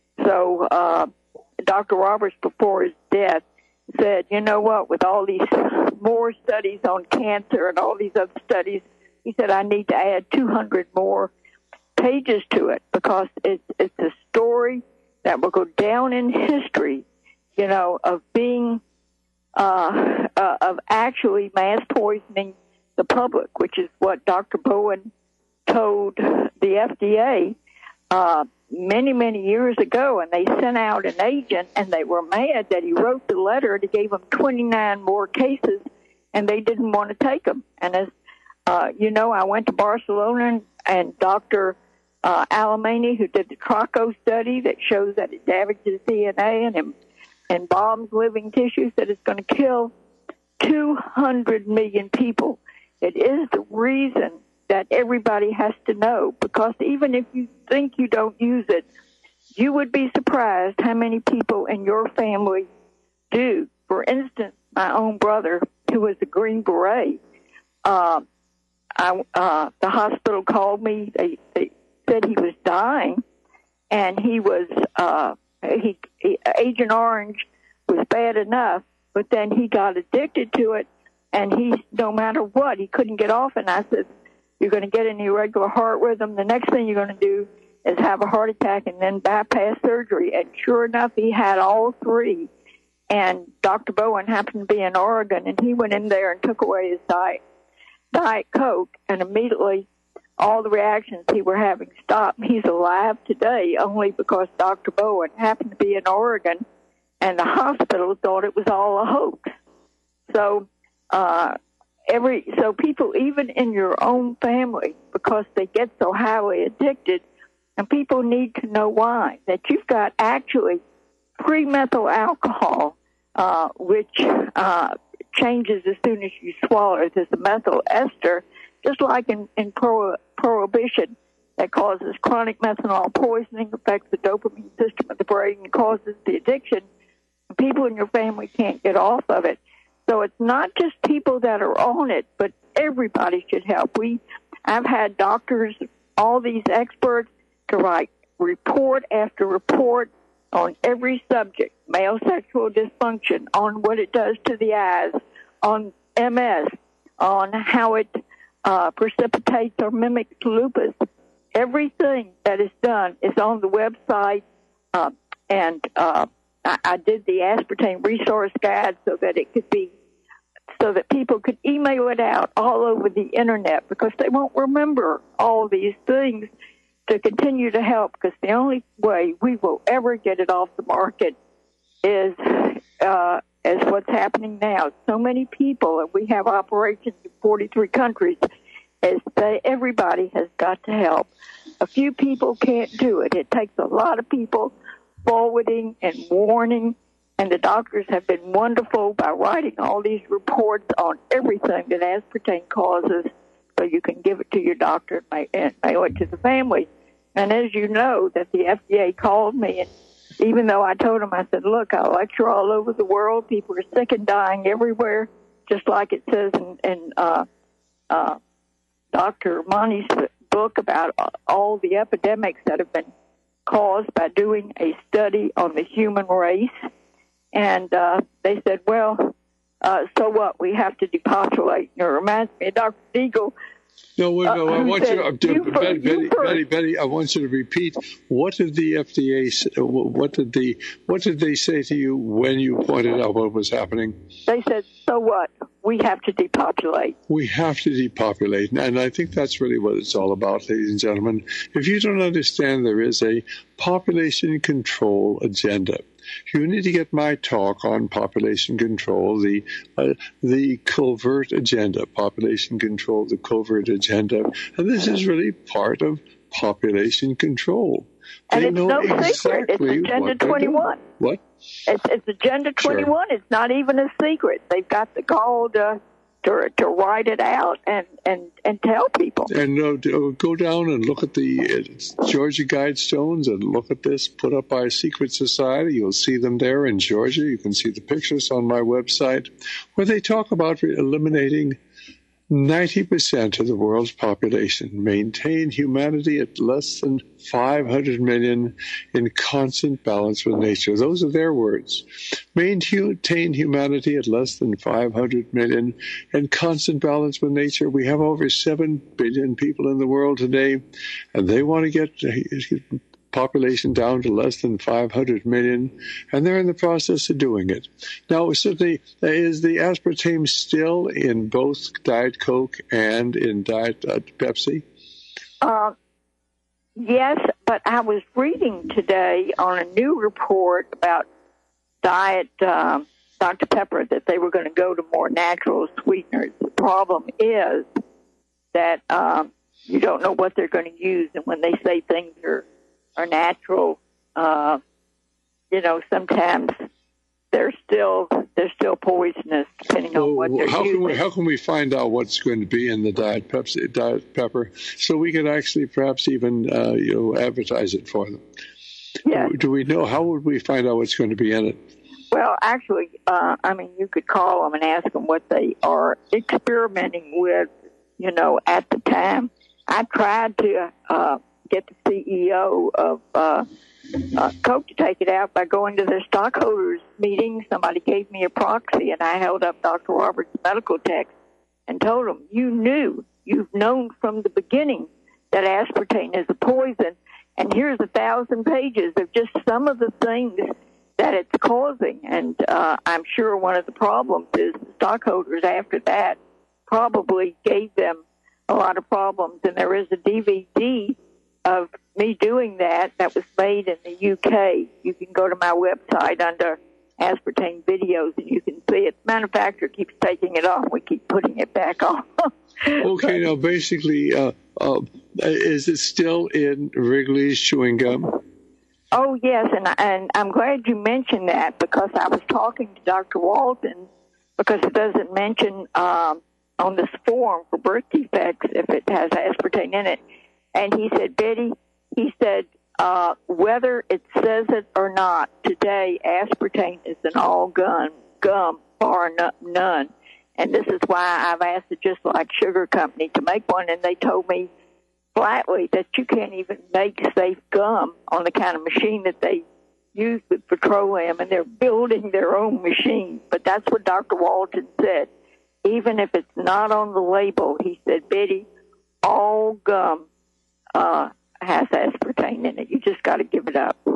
C: so uh, Doctor Roberts, before his death, said, you know what, with all these more studies on cancer and all these other studies, he said, I need to add two hundred more pages to it because it's, it's a story that will go down in history, you know, of being, uh, uh, of actually mass poisoning the public, which is what Doctor Bowen told the F D A uh, many, many years ago, and they sent out an agent, and they were mad that he wrote the letter, and he gave them twenty-nine more cases, and they didn't want to take them. And as Uh, you know, I went to Barcelona and, and Doctor Uh, Alemany, who did the Traco study that shows that it damages D N A and, and bombs living tissues, that it's going to kill two hundred million people. It is the reason that everybody has to know, because even if you think you don't use it, you would be surprised how many people in your family do. For instance, my own brother, who was a Green Beret, uh, I, uh, the hospital called me. They, they said he was dying, and he was uh, he, he Agent Orange was bad enough, but then he got addicted to it, and he, no matter what, he couldn't get off. And I said, "You're going to get an irregular heart rhythm. The next thing you're going to do is have a heart attack and then bypass surgery." And sure enough, he had all three. And Doctor Bowen happened to be in Oregon, and he went in there and took away his diet, Diet Coke, and immediately all the reactions he were having stopped. He's alive today only because Doctor Bowen happened to be in Oregon, and the hospital thought it was all a hoax. So uh, every so people, even in your own family, because they get so highly addicted, and people need to know why, that you've got actually pre-methyl alcohol, uh, which uh, changes as soon as you swallow it. There's a methyl ester, just like in, in pro, prohibition, that causes chronic methanol poisoning, affects the dopamine system of the brain, and causes the addiction. People in your family can't get off of it. So it's not just people that are on it, but everybody should help. We, I've had doctors, all these experts, to write report after report on every subject, male sexual dysfunction, on what it does to the eyes, on M S, on how it uh, precipitates or mimics lupus. Everything that is done is on the website, uh, and uh, I, I did the aspartame resource guide so that it could be, so that people could email it out all over the internet, because they won't remember all these things to continue to help, because the only way we will ever get it off the market is uh, as what's happening now. So many people, and we have operations in forty-three countries, as they, everybody has got to help. A few people can't do it. It takes a lot of people forwarding and warning, and the doctors have been wonderful by writing all these reports on everything that aspartame causes, so you can give it to your doctor and mail it to the family. And as you know, that the F D A called me, and even though I told them, I said, look, I lecture all over the world. People are sick and dying everywhere, just like it says in, in uh, uh, Doctor Monty's book about all the epidemics that have been caused by doing a study on the human race. And uh, they said, well, uh, so what? We have to depopulate. And it reminds me of Doctor Deagle.
B: No, wait, no, I want
C: said,
B: you, to,
C: you
B: Betty,
C: first,
B: Betty, Betty, Betty, I want you to repeat. What did the F D A say, what did the what did they say to you when you pointed out what was happening?
C: They said, so what? We have to depopulate.
B: We have to depopulate, and I think that's really what it's all about, ladies and gentlemen. If you don't understand, there is a population control agenda. You need to get my talk on population control, the uh, the covert agenda, population control, the covert agenda. And this is really part of population control.
C: And
B: they
C: it's
B: know
C: no
B: exactly
C: secret. It's Agenda
B: what they're
C: twenty-one.
B: doing. What?
C: It's, it's Agenda twenty-one. Sure. It's not even a secret. They've got the gall to, to, to write it out and, and, and tell people.
B: And uh, go down and look at the uh, Georgia Guidestones and look at this put up by Secret Society. You'll see them there in Georgia. You can see the pictures on my website where they talk about eliminating ninety percent of the world's population, maintain humanity at less than five hundred million in constant balance with nature. Those are their words. Maintain humanity at less than five hundred million in constant balance with nature. We have over seven billion people in the world today, and they want to get population down to less than five hundred million, and they're in the process of doing it. Now, certainly, is the aspartame still in both Diet Coke and in Diet uh, Pepsi?
C: Uh, yes, but I was reading today on a new report about Diet uh, Doctor Pepper that they were going to go to more natural sweeteners. The problem is that um, you don't know what they're going to use, and when they say things are are natural, uh, you know, sometimes they're still they're still poisonous depending
B: well,
C: on what they're
B: how
C: using.
B: Can we, how can we find out what's going to be in the Diet Pepsi, Diet Pepper, so we can actually perhaps even uh, you know advertise it for them?
C: Yeah.
B: Do we know, how would we find out what's going to be in it?
C: Well, actually, uh, I mean, you could call them and ask them what they are experimenting with, you know, at the time. I tried to uh, get the C E O of uh, uh, Coke to take it out by going to their stockholders meeting. Somebody gave me a proxy, and I held up Doctor Roberts' medical text and told him, you knew, you've known from the beginning that aspartame is a poison, and here's a thousand pages of just some of the things that it's causing. And uh, I'm sure one of the problems is the stockholders after that probably gave them a lot of problems. And there is a D V D of me doing that that was made in the U K. You can go to my website under aspartame videos and you can see it. The manufacturer keeps taking it off. We keep putting it back on.
B: Okay, now basically, uh, uh, is it still in Wrigley's chewing gum?
C: Oh, yes, and, and I'm glad you mentioned that because I was talking to Doctor Walton because it doesn't mention um, on this form for birth defects if it has aspartame in it. And he said, Betty, he said, uh, whether it says it or not, today aspartame is an all gum, gum bar none. And this is why I've asked the Just Like Sugar Company to make one, and they told me flatly that you can't even make safe gum on the kind of machine that they use with petroleum, and they're building their own machine. But that's what Doctor Walton said. Even if it's not on the label, he said, Betty, all gum uh, has aspartame in it. You just got to give it up.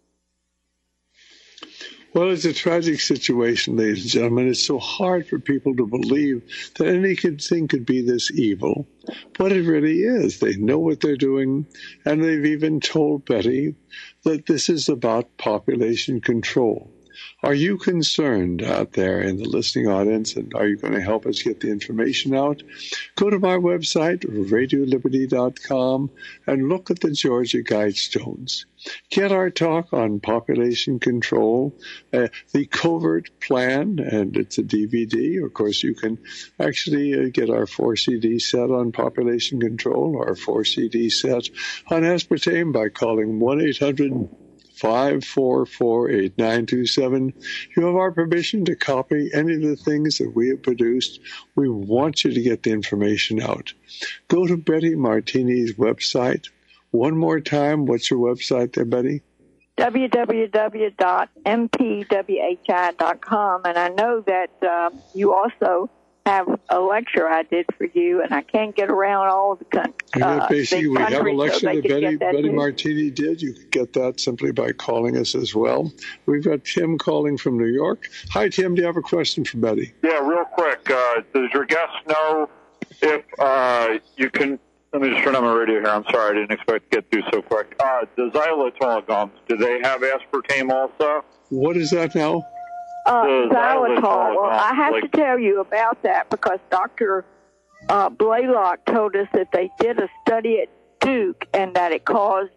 B: Well, it's a tragic situation, ladies and gentlemen. It's so hard for people to believe that anything could be this evil, but it really is. They know what they're doing, and they've even told Betty that this is about population control. Are you concerned out there in the listening audience, and are you going to help us get the information out? Go to my website, radio liberty dot com, and look at the Georgia Guidestones. Get our talk on population control, uh, the Covert Plan, and it's a D V D. Of course, you can actually uh, get our four C D set on population control, or our four C D set on aspartame by calling one eight hundred five four four eight nine two seven. You have our permission to copy any of the things that we have produced. We want you to get the information out. Go to Betty Martini's website. One more time, what's your website there, Betty?
C: w w w dot m p w h i dot com. And I know that uh, you also have a lecture I did for you, and I can't get around all the country.
B: Uh, basically, we have a lecture
C: so
B: that Betty,
C: that
B: Betty
C: too.
B: Martini did. You can get that simply by calling us as well. We've got Tim calling from New York. Hi, Tim. Do you have a question for Betty?
M: Yeah, real quick. Uh, does your guest know if uh, you can... Let me just turn on my radio here. I'm sorry, I didn't expect to get through so quick. Uh, the xylitol gums, do they have aspartame also?
B: What is that now?
C: Uh,
M: The
C: xylitol.
M: xylitol,
C: Well, I have
M: like-
C: to tell you about that because Doctor Uh, Blaylock told us that they did a study at Duke and that it caused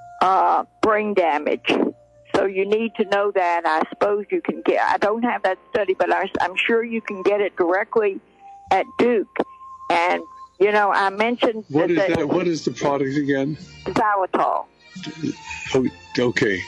C: uh, brain damage. So you need to know that. I suppose you can get, I don't have that study, but I, I'm sure you can get it directly at Duke. And, you know, I mentioned
B: What is
C: that,
B: that? What is the product again?
C: xylitol.
B: Oh, okay.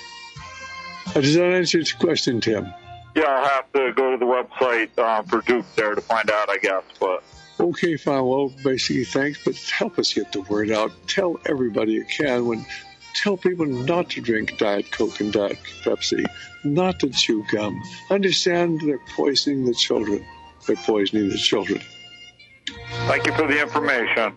B: Uh, Does that answer your question, Tim?
M: Yeah, I'll have to go to the website uh, for Duke there to find out, I guess. But
B: Okay, fine. Well, basically, thanks, but help us get the word out. Tell everybody you can. When tell people not to drink Diet Coke and Diet Pepsi, not to chew gum. Understand they're poisoning the children. They're poisoning the children.
M: thank you for the information.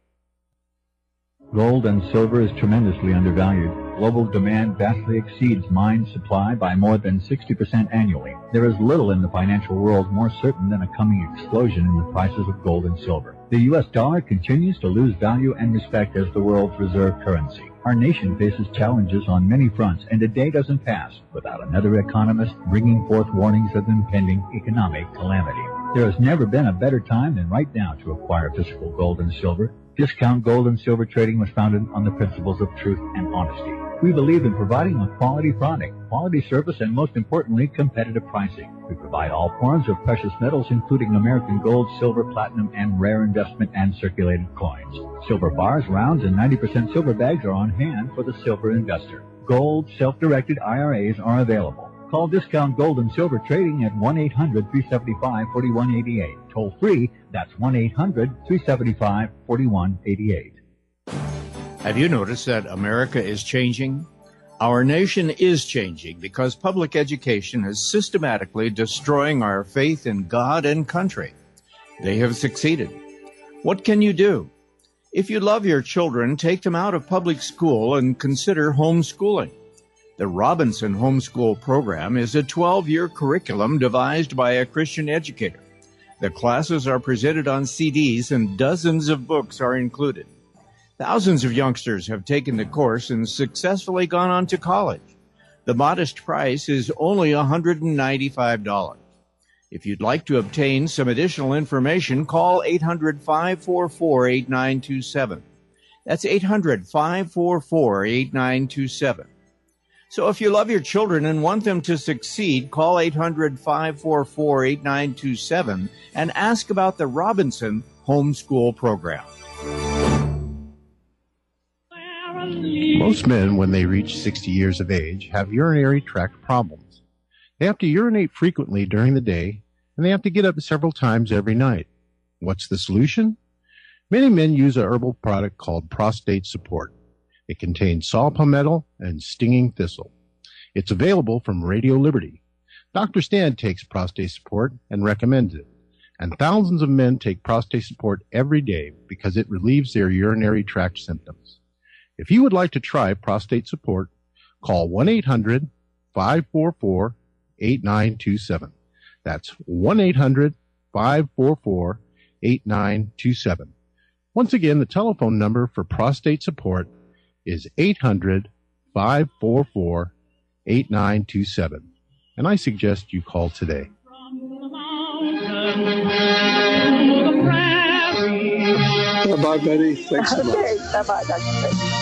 D: Gold and silver is tremendously undervalued. Global demand vastly exceeds mine supply by more than sixty percent annually. There is little in the financial world more certain than a coming explosion in the prices of gold and silver. The U S dollar continues to lose value and respect as the world's reserve currency. Our nation faces challenges on many fronts, and a day doesn't pass without another economist bringing forth warnings of impending economic calamity. There has never been a better time than right now to acquire physical gold and silver. Discount Gold and Silver Trading was founded on the principles of truth and honesty. We believe in providing a quality product, quality service, and most importantly, competitive pricing. We provide all forms of precious metals, including American gold, silver, platinum, and rare investment and circulated coins. Silver bars, rounds, and ninety percent silver bags are on hand for the silver investor. Gold, self-directed I R As are available. Call Discount Gold and Silver Trading at one eight hundred, three seven five, four one eight eight. Toll free, that's one eight hundred, three seven five, four one eight eight.
H: Have you noticed that America is changing? Our nation is changing because public education is systematically destroying our faith in God and country. They have succeeded. What can you do? If you love your children, take them out of public school and consider homeschooling. The Robinson Homeschool Program is a twelve-year curriculum devised by a Christian educator. The classes are presented on C Ds and dozens of books are included. Thousands of youngsters have taken the course and successfully gone on to college. The modest price is only one hundred ninety-five dollars. If you'd like to obtain some additional information, call eight hundred, five four four, eight nine two seven. That's eight hundred, five four four, eight nine two seven. So if you love your children and want them to succeed, call eight hundred, five four four, eight nine two seven and ask about the Robinson Homeschool Program.
N: Most men, when they reach sixty years of age, have urinary tract problems. They have to urinate frequently during the day, and they have to get up several times every night. What's the solution? Many men use a herbal product called Prostate Support. It contains saw palmetto and stinging thistle. It's available from Radio Liberty. Doctor Stan takes Prostate Support and recommends it. And thousands of men take Prostate Support every day because it relieves their urinary tract symptoms. If you would like to try Prostate Support, call one eight hundred, five four four, eight nine two seven. That's one eight hundred, five four four, eight nine two seven. Once again, the telephone number for Prostate Support is eight hundred, five four four, eight nine two seven. And I suggest you call today.
B: Bye-bye, Betty. Thanks so much.
C: Okay, bye-bye, Doctor Betty.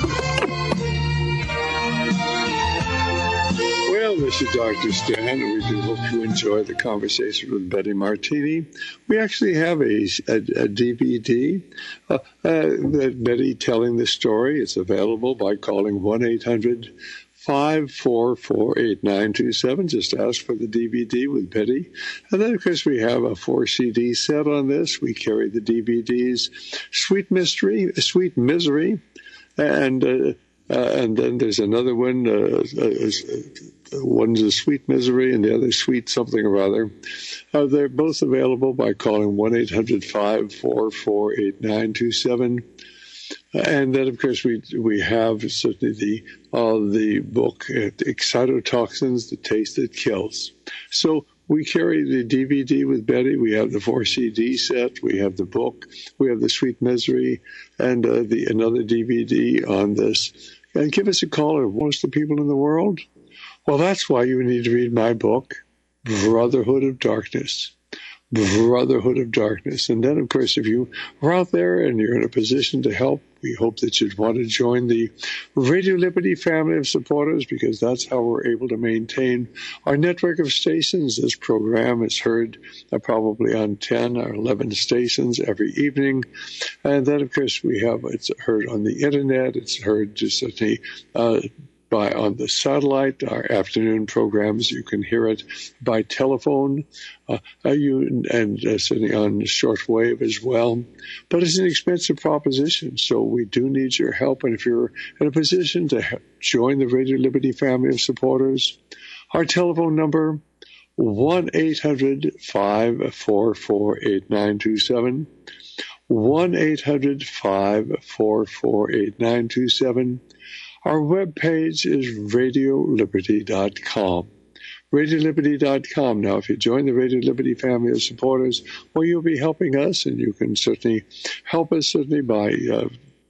B: Well, this is Doctor Stan, and we do hope you enjoy the conversation with Betty Martini. We actually have a, a, a D V D, uh, uh, that Betty telling the story. It's available by calling one eight hundred, five four four, eight nine two seven. Just ask for the D V D with Betty. And then, of course, we have a four C D set on this. We carry the D V Ds, Sweet Mystery, Sweet Misery, and uh, uh, and then there's another one. Uh, uh, one's a Sweet Misery, and the other Sweet something or other. Uh, they're both available by calling one eight hundred, five four four, eight nine two seven. And then, of course, we we have certainly the uh, the book, uh, Excitotoxins, The Taste That Kills. So we carry the D V D with Betty. We have the four C D set. We have the book. We have the Sweet Misery, and uh, the another D V D on this. And give us a call. Most of the people in the world. Well, that's why you need to read my book, Brotherhood of Darkness. Brotherhood of Darkness. And then, of course, if you are out there and you're in a position to help, we hope that you'd want to join the Radio Liberty family of supporters, because that's how we're able to maintain our network of stations. This program is heard uh, probably on ten or eleven stations every evening. And then, of course, we have it's heard on the Internet. It's heard just at the uh, by on the satellite, our afternoon programs. You can hear it by telephone, uh, you and uh, sitting on shortwave as well. But it's an expensive proposition, so we do need your help. And if you're in a position to help join the Radio Liberty family of supporters, our telephone number, one eight hundred, five four four, eight nine two seven, one eight hundred, five four four, eight nine two seven. Our webpage is radio liberty dot com. radio liberty dot com. Now, if you join the Radio Liberty family of supporters, well, you'll be helping us, and you can certainly help us certainly by uh,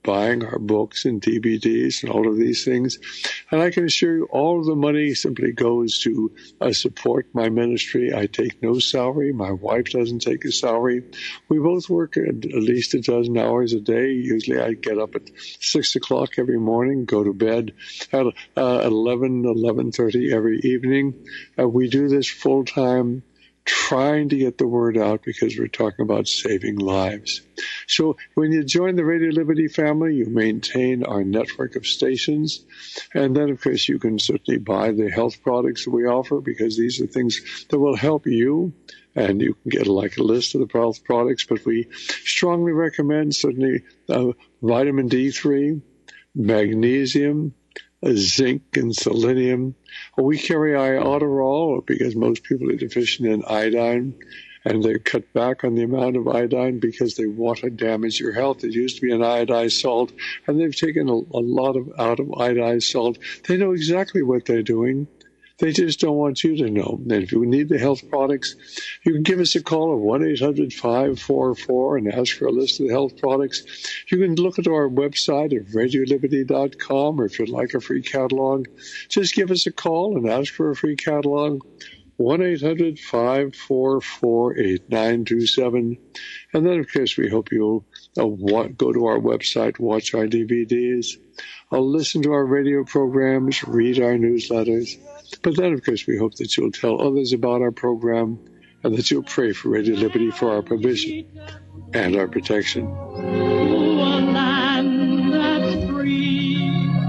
B: buying our books and D V Ds and all of these things. And I can assure you all of the money simply goes to uh, support my ministry. I take no salary. My wife doesn't take a salary. We both work at, at least a dozen hours a day. Usually I get up at six o'clock every morning, go to bed at, uh, at eleven, eleven thirty every evening. Uh, we do this full time, trying to get the word out because we're talking about saving lives. So when you join the Radio Liberty family, you maintain our network of stations. And then, of course, you can certainly buy the health products that we offer because these are things that will help you. And you can get like a list of the health products. But we strongly recommend certainly uh, vitamin D three, magnesium, zinc and selenium. We carry iodoral because most people are deficient in iodine, and they cut back on the amount of iodine because they want to damage your health. It used to be an iodized salt, and they've taken a, a lot of out of iodized salt. They know exactly what they're doing. They just don't want you to know. And if you need the health products, you can give us a call at one eight hundred five four four and ask for a list of the health products. You can look at our website at radio liberty dot com, or if you'd like a free catalog, just give us a call and ask for a free catalog. one eight hundred five four four eight nine two seven. And then, of course, we hope you'll uh, want, go to our website, watch our D V Ds, uh, listen to our radio programs, read our newsletters. But then, of course, we hope that you'll tell others about our program and that you'll pray for Radio Liberty for our provision and our protection.
K: To a land that's free.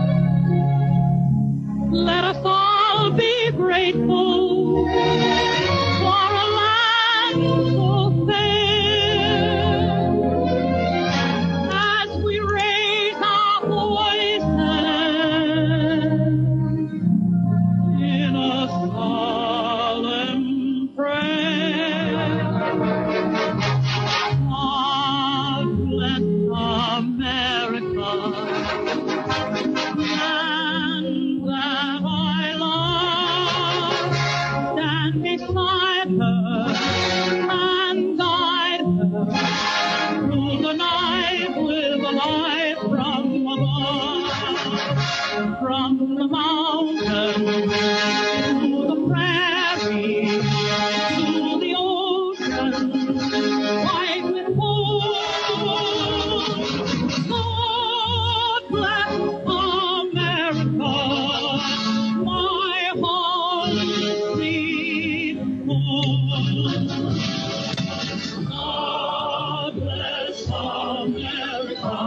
K: Let us all be grateful for a land so fair. As we raise our voices in a solemn prayer. God bless America, land that I love. Stand beside her and guide her through the night with a light from above, from the mountains to the prairie to the ocean, white with gold. God bless America, my home sweet home. God bless America,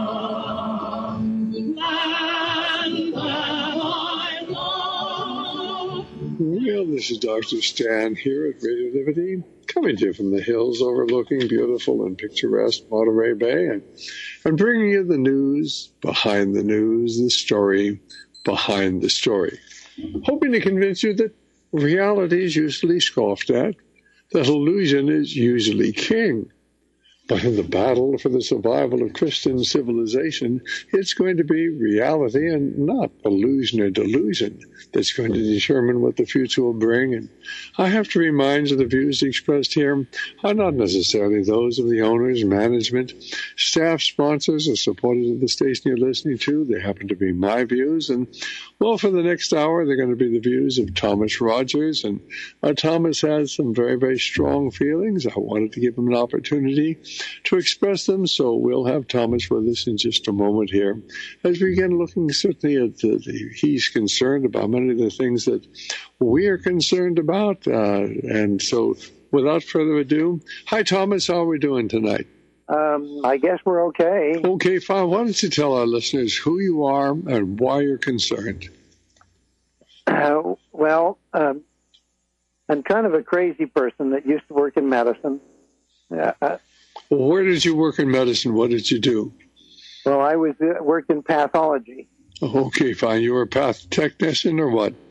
K: land that I love.
B: Well, this is Doctor Stan here at Radio Liberty, coming to you from the hills overlooking beautiful and picturesque Monterey Bay, and, and bringing you the news behind the news, the story behind the story. Hoping to convince you that reality is usually scoffed at, that illusion is usually king. But in the battle for the survival of Christian civilization, it's going to be reality and not illusion or delusion that's going to determine what the future will bring. And I have to remind you the views expressed here are not necessarily those of the owners, management, staff, sponsors, or supporters of the station you're listening to. They happen to be my views. And, well, for the next hour, they're going to be the views of Thomas Rogers. And uh, Thomas has some very, very strong feelings. I wanted to give him an opportunity to express them, so we'll have Thomas with us in just a moment here as we begin looking certainly at the, the he's concerned about many of the things that we are concerned about. Uh, and so without further ado, hi, Thomas, how are we doing tonight?
O: Um, I guess we're okay.
B: Okay, fine. Why don't you tell our listeners who you are and why you're concerned?
O: Uh, well, um, I'm kind of a crazy person that used to work in medicine. Uh,
B: well, where did you work in medicine? What did you do?
O: Well, I was uh, worked in pathology.
B: Okay, fine. You were a path technician or what?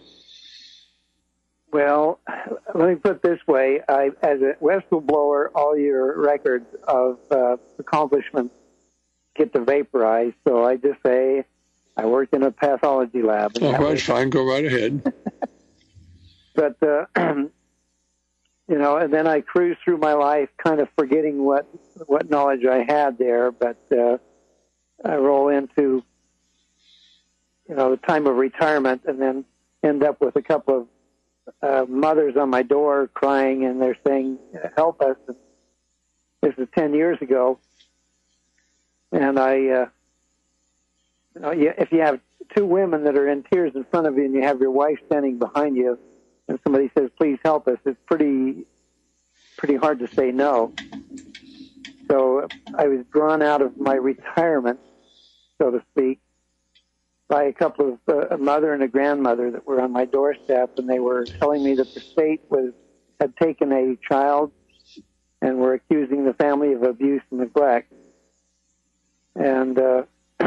O: Well, let me put it this way. I, as a whistleblower, all your records of uh, accomplishments get to vaporize. So I just say I worked in a pathology lab.
B: All right, was... fine. Go right ahead.
O: But, uh, you know, and then I cruised through my life kind of forgetting what, what knowledge I had there. But uh, I roll into, you know, the time of retirement, and then end up with a couple of uh, mothers on my door crying, and they're saying, "Help us." And this is ten years ago, and I, uh, you know, if you have two women that are in tears in front of you, and you have your wife standing behind you, and somebody says, "Please help us," it's pretty, pretty hard to say no. So I was drawn out of my retirement, so to speak, by a couple of uh, a mother and a grandmother that were on my doorstep, and they were telling me that the state was had taken a child and were accusing the family of abuse and neglect. And uh,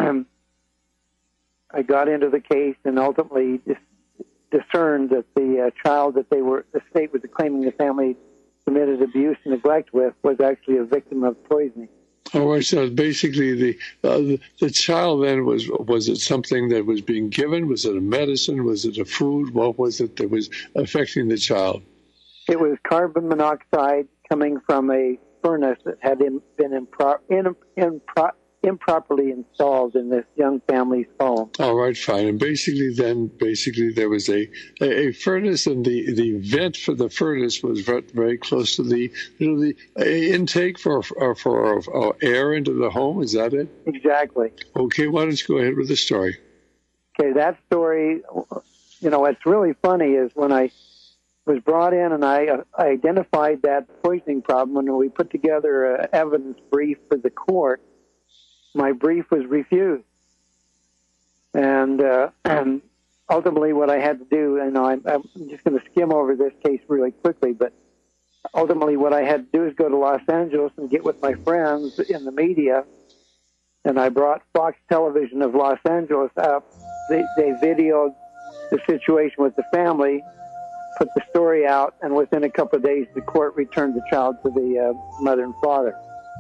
O: I got into the case and ultimately dis- discerned that the uh, child that they were, the state was claiming the family committed abuse and neglect with was actually a victim of poisoning.
B: All right, so basically the, uh, the the child then was, was it something that was being given? Was it a medicine? Was it a food? What was it that was affecting the child?
O: It was carbon monoxide coming from a furnace that had been impro- in, impro- improperly installed in this young family's home.
B: All right, fine. And basically then, basically there was a, a, a furnace, and the, the vent for the furnace was very, very close to the, you know, the uh, intake for, for, for uh, air into the home. Is that it?
O: Exactly.
B: Okay, why don't you go ahead with the story?
O: Okay, that story, you know, what's really funny is when I was brought in and I, uh, I identified that poisoning problem, and we put together an evidence brief for the court, my brief was refused. And, uh, and ultimately what I had to do, and I'm, I'm just going to skim over this case really quickly, but ultimately what I had to do is go to Los Angeles and get with my friends in the media, and I brought Fox Television of Los Angeles up. They, they videoed the situation with the family, put the story out, and within a couple of days the court returned the child to the uh, mother and father.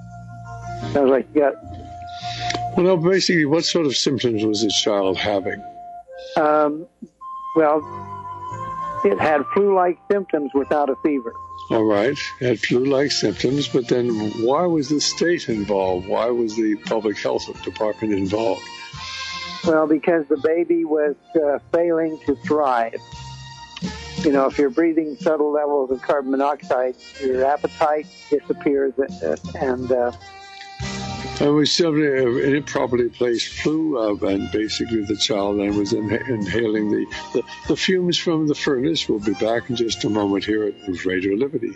O: I was like, you got...
B: Well, no, basically, what sort of symptoms was this child having?
O: Um, well, it had flu-like symptoms without a fever.
B: All right, it had flu-like symptoms, but then why was the state involved? Why was the public health department involved?
O: Well, because the baby was uh, failing to thrive. You know, if you're breathing subtle levels of carbon monoxide, your appetite disappears, uh, and... Uh,
B: It was simply an improperly placed flu, uh, and basically the child then was inha- inhaling the, the, the fumes from the furnace. We'll be back in just a moment here at Radio Liberty.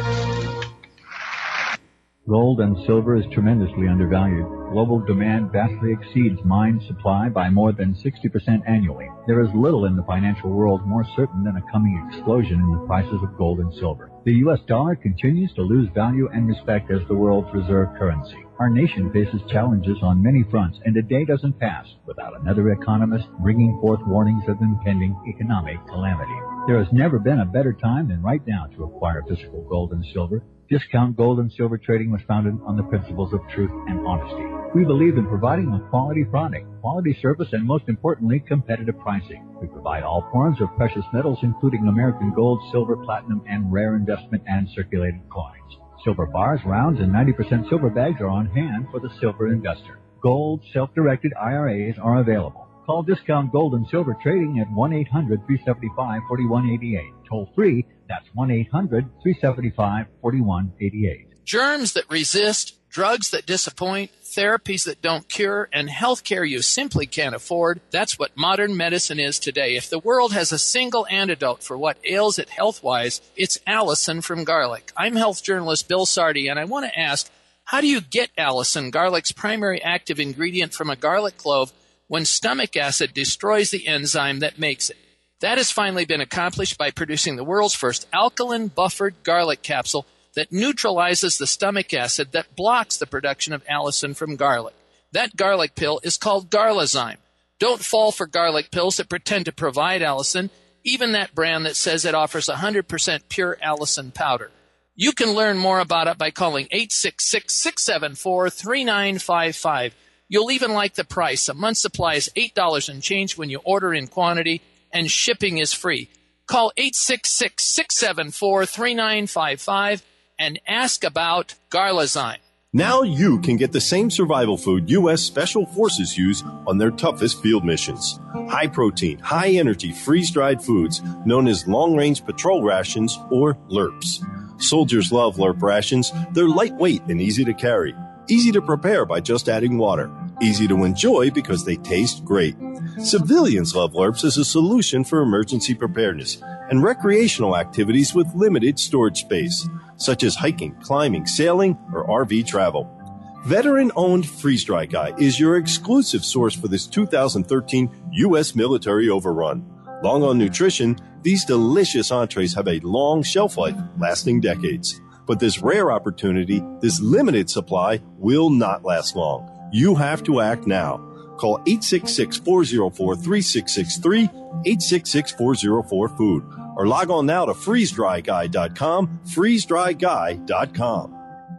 D: Gold and silver is tremendously undervalued. Global demand vastly exceeds mine supply by more than sixty percent annually. There is little in the financial world more certain than a coming explosion in the prices of gold and silver. The U S dollar continues to lose value and respect as the world's reserve currency. Our nation faces challenges on many fronts, and a day doesn't pass without another economist bringing forth warnings of impending economic calamity. There has never been a better time than right now to acquire physical gold and silver. Discount Gold and Silver Trading was founded on the principles of truth and honesty. We believe in providing a quality product, quality service, and most importantly, competitive pricing. We provide all forms of precious metals, including American gold, silver, platinum, and rare investment and circulated coins. Silver bars, rounds, and ninety percent silver bags are on hand for the silver investor. Gold self-directed I R As are available. Call Discount Gold and Silver Trading at one eight hundred, three seven five, four one eight eight. Toll free, that's one eight hundred, three seven five, four one eight eight.
E: Germs that resist, drugs that disappoint, therapies that don't cure, and health care you simply can't afford. That's what modern medicine is today. If the world has a single antidote for what ails it health-wise, it's Allison from garlic. I'm health journalist Bill Sardi, and I want to ask, how do you get Allison, garlic's primary active ingredient from a garlic clove, when stomach acid destroys the enzyme that makes it? That has finally been accomplished by producing the world's first alkaline buffered garlic capsule that neutralizes the stomach acid that blocks the production of allicin from garlic. That garlic pill is called Garlazyme. Don't fall for garlic pills that pretend to provide allicin, even that brand that says it offers one hundred percent pure allicin powder. You can learn more about it by calling eight six six, six seven four, three nine five five. You'll even like the price. A month's supply is eight dollars and change when you order in quantity, and shipping is free. Call eight six six, six seven four, three nine five five and ask about Garlazyme.
F: Now you can get the same survival food U S Special Forces use on their toughest field missions. High protein, high energy, freeze-dried foods known as long-range patrol rations or L R Ps. Soldiers love L R P rations. They're lightweight and easy to carry. Easy to prepare by just adding water. Easy to enjoy because they taste great. Civilians love L R Ps as a solution for emergency preparedness and recreational activities with limited storage space, such as hiking, climbing, sailing, or R V travel. Veteran-owned Freeze Dry Guy is your exclusive source for this two thousand thirteen U S military overrun. Long on nutrition, these delicious entrees have a long shelf life, lasting decades. But this rare opportunity, this limited supply, will not last long. You have to act now. Call eight six six, four zero four, three six six three, eight six six, four zero four, food, or log on now to freeze dry guy dot com, freeze dry guy dot com.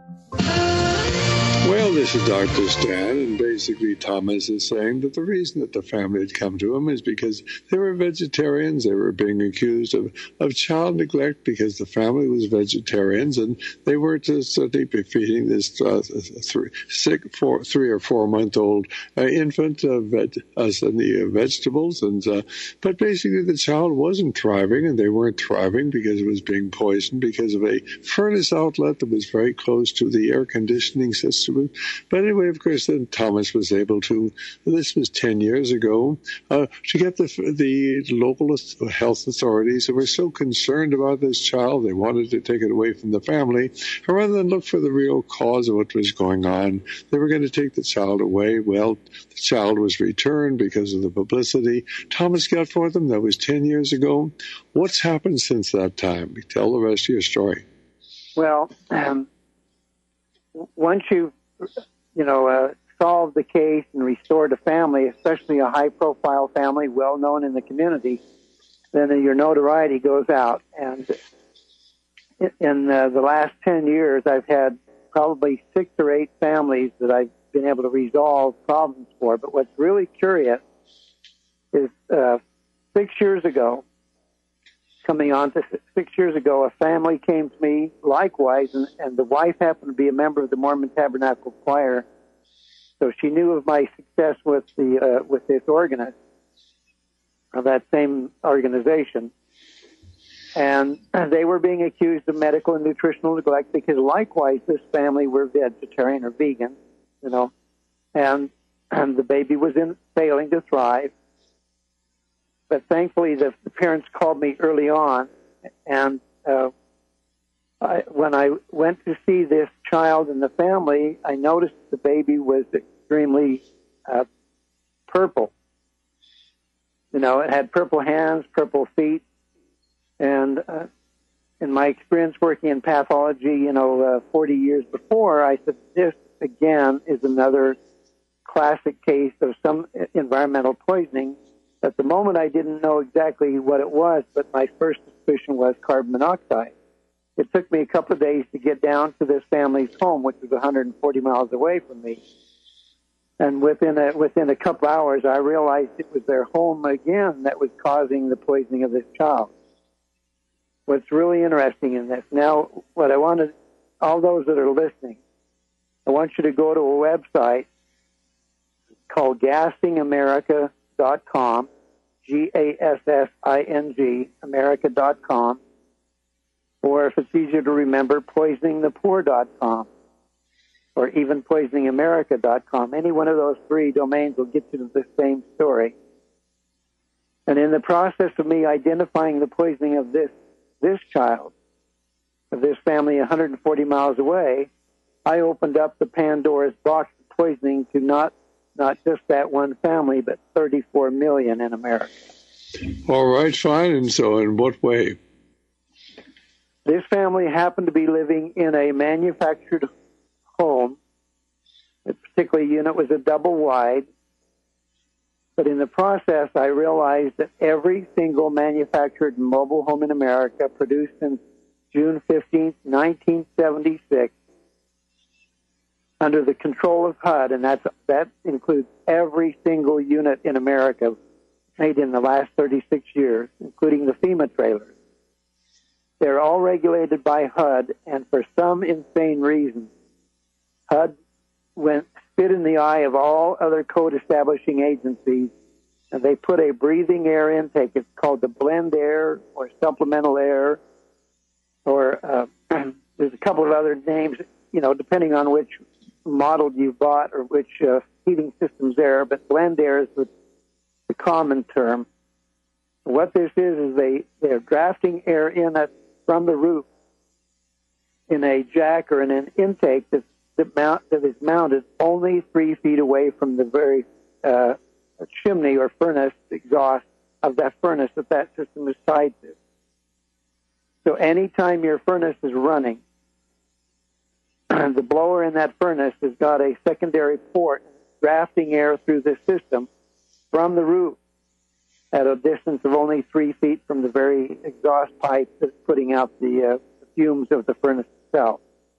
B: Well, this is Doctor Stan, and basically Thomas is saying that the reason that the family had come to him is because they were vegetarians. They were being accused of, of child neglect because the family was vegetarians, and they were to suddenly be feeding this uh, three, six, four, three or four-month-old uh, infant uh, veg, uh, suddenly, uh, vegetables. And uh, but basically the child wasn't thriving, and they weren't thriving because it was being poisoned because of a furnace outlet that was very close to the air conditioning system. But anyway, of course, then Thomas was able to, this was ten years ago, uh, to get the the local health authorities who were so concerned about this child, they wanted to take it away from the family. And rather than look for the real cause of what was going on, they were going to take the child away. Well, the child was returned because of the publicity Thomas got for them. That was ten years ago. What's happened since that time? Tell the rest of your story.
O: Well, um, once you you know, uh, solved the case and restored a family, especially a high-profile family, well-known in the community, then your notoriety goes out. And in uh, the last ten years, I've had probably six or eight families that I've been able to resolve problems for. But what's really curious is uh, six years ago, coming on to six years ago, a family came to me likewise, and, and the wife happened to be a member of the Mormon Tabernacle Choir, so she knew of my success with the uh, with this organist, of that same organization, and they were being accused of medical and nutritional neglect because likewise this family were vegetarian or vegan, you know, and and the baby was in failing to thrive. But thankfully, the, the parents called me early on, and uh, I, when I went to see this child and the family, I noticed the baby was extremely uh, purple. You know, it had purple hands, purple feet, and uh, in my experience working in pathology, you know, uh, forty years before, I said, this, again, is another classic case of some environmental poisoning. At the moment, I didn't know exactly what it was, but my first suspicion was carbon monoxide. It took me a couple of days to get down to this family's home, which was one hundred forty miles away from me. And within a, within a couple hours, I realized it was their home again that was causing the poisoning of this child. What's really interesting in this, now, what I wanted, all those that are listening, I want you to go to a website called gassing america dot com, G A S S I N G, America dot com, or if it's easier to remember, poisoning the poor dot com, or even poisoning america dot com. Any one of those three domains will get you to the same story. And in the process of me identifying the poisoning of this this child, of this family one hundred forty miles away, I opened up the Pandora's box of poisoning to not not just that one family, but thirty-four million in America.
B: All right, fine. And so in what way?
O: This family happened to be living in a manufactured home. The particular unit was a double wide. But in the process, I realized that every single manufactured mobile home in America produced since June fifteenth, nineteen seventy-six, under the control of H U D, and that's, that includes every single unit in America made in the last thirty-six years, including the FEMA trailers. They're all regulated by H U D, and for some insane reason, H U D went spit in the eye of all other code establishing agencies, and they put a breathing air intake. It's called the blend air or supplemental air, or uh, there's a couple of other names, you know, depending on which model you bought or which uh, heating system's there, but blend air is the, the common term. What this is is they, they're drafting air in it from the roof in a jack or in an intake that's, that, mount, that is mounted only three feet away from the very uh, chimney or furnace exhaust of that furnace that that system is tied to. So anytime your furnace is running, the blower in that furnace has got a secondary port drafting air through the system from the roof at a distance of only three feet from the very exhaust pipe that's putting out the, uh, the fumes of the furnace itself.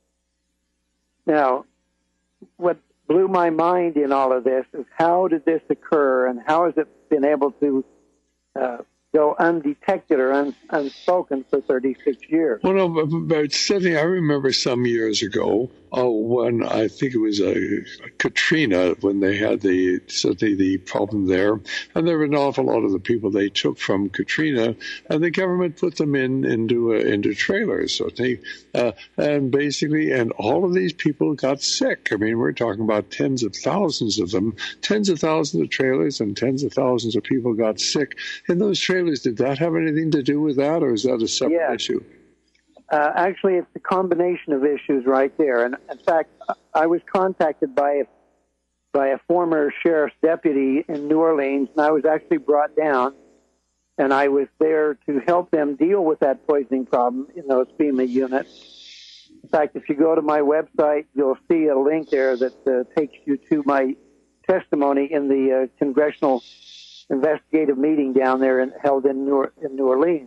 O: Now, what blew my mind in all of this is how did this occur, and how has it been able to uh, go undetected or un, unspoken for thirty-six years?
B: Well, no, but, but Sidney, I remember some years ago uh, when I think it was uh, Katrina, when they had the certainly the problem there, and there were an awful lot of the people they took from Katrina, and the government put them in into uh, into trailers, so they uh, and basically, and all of these people got sick. I mean, we're talking about tens of thousands of them, tens of thousands of trailers, and tens of thousands of people got sick in those trailers. Did that have anything to do with that, or is that a separate
O: yeah.
B: issue?
O: Uh, actually, it's a combination of issues right there. And in fact, I was contacted by a, by a former sheriff's deputy in New Orleans, and I was actually brought down, and I was there to help them deal with that poisoning problem in those FEMA units. In fact, if you go to my website, you'll see a link there that uh, takes you to my testimony in the uh, congressional investigative meeting down there in, held in New, in New Orleans.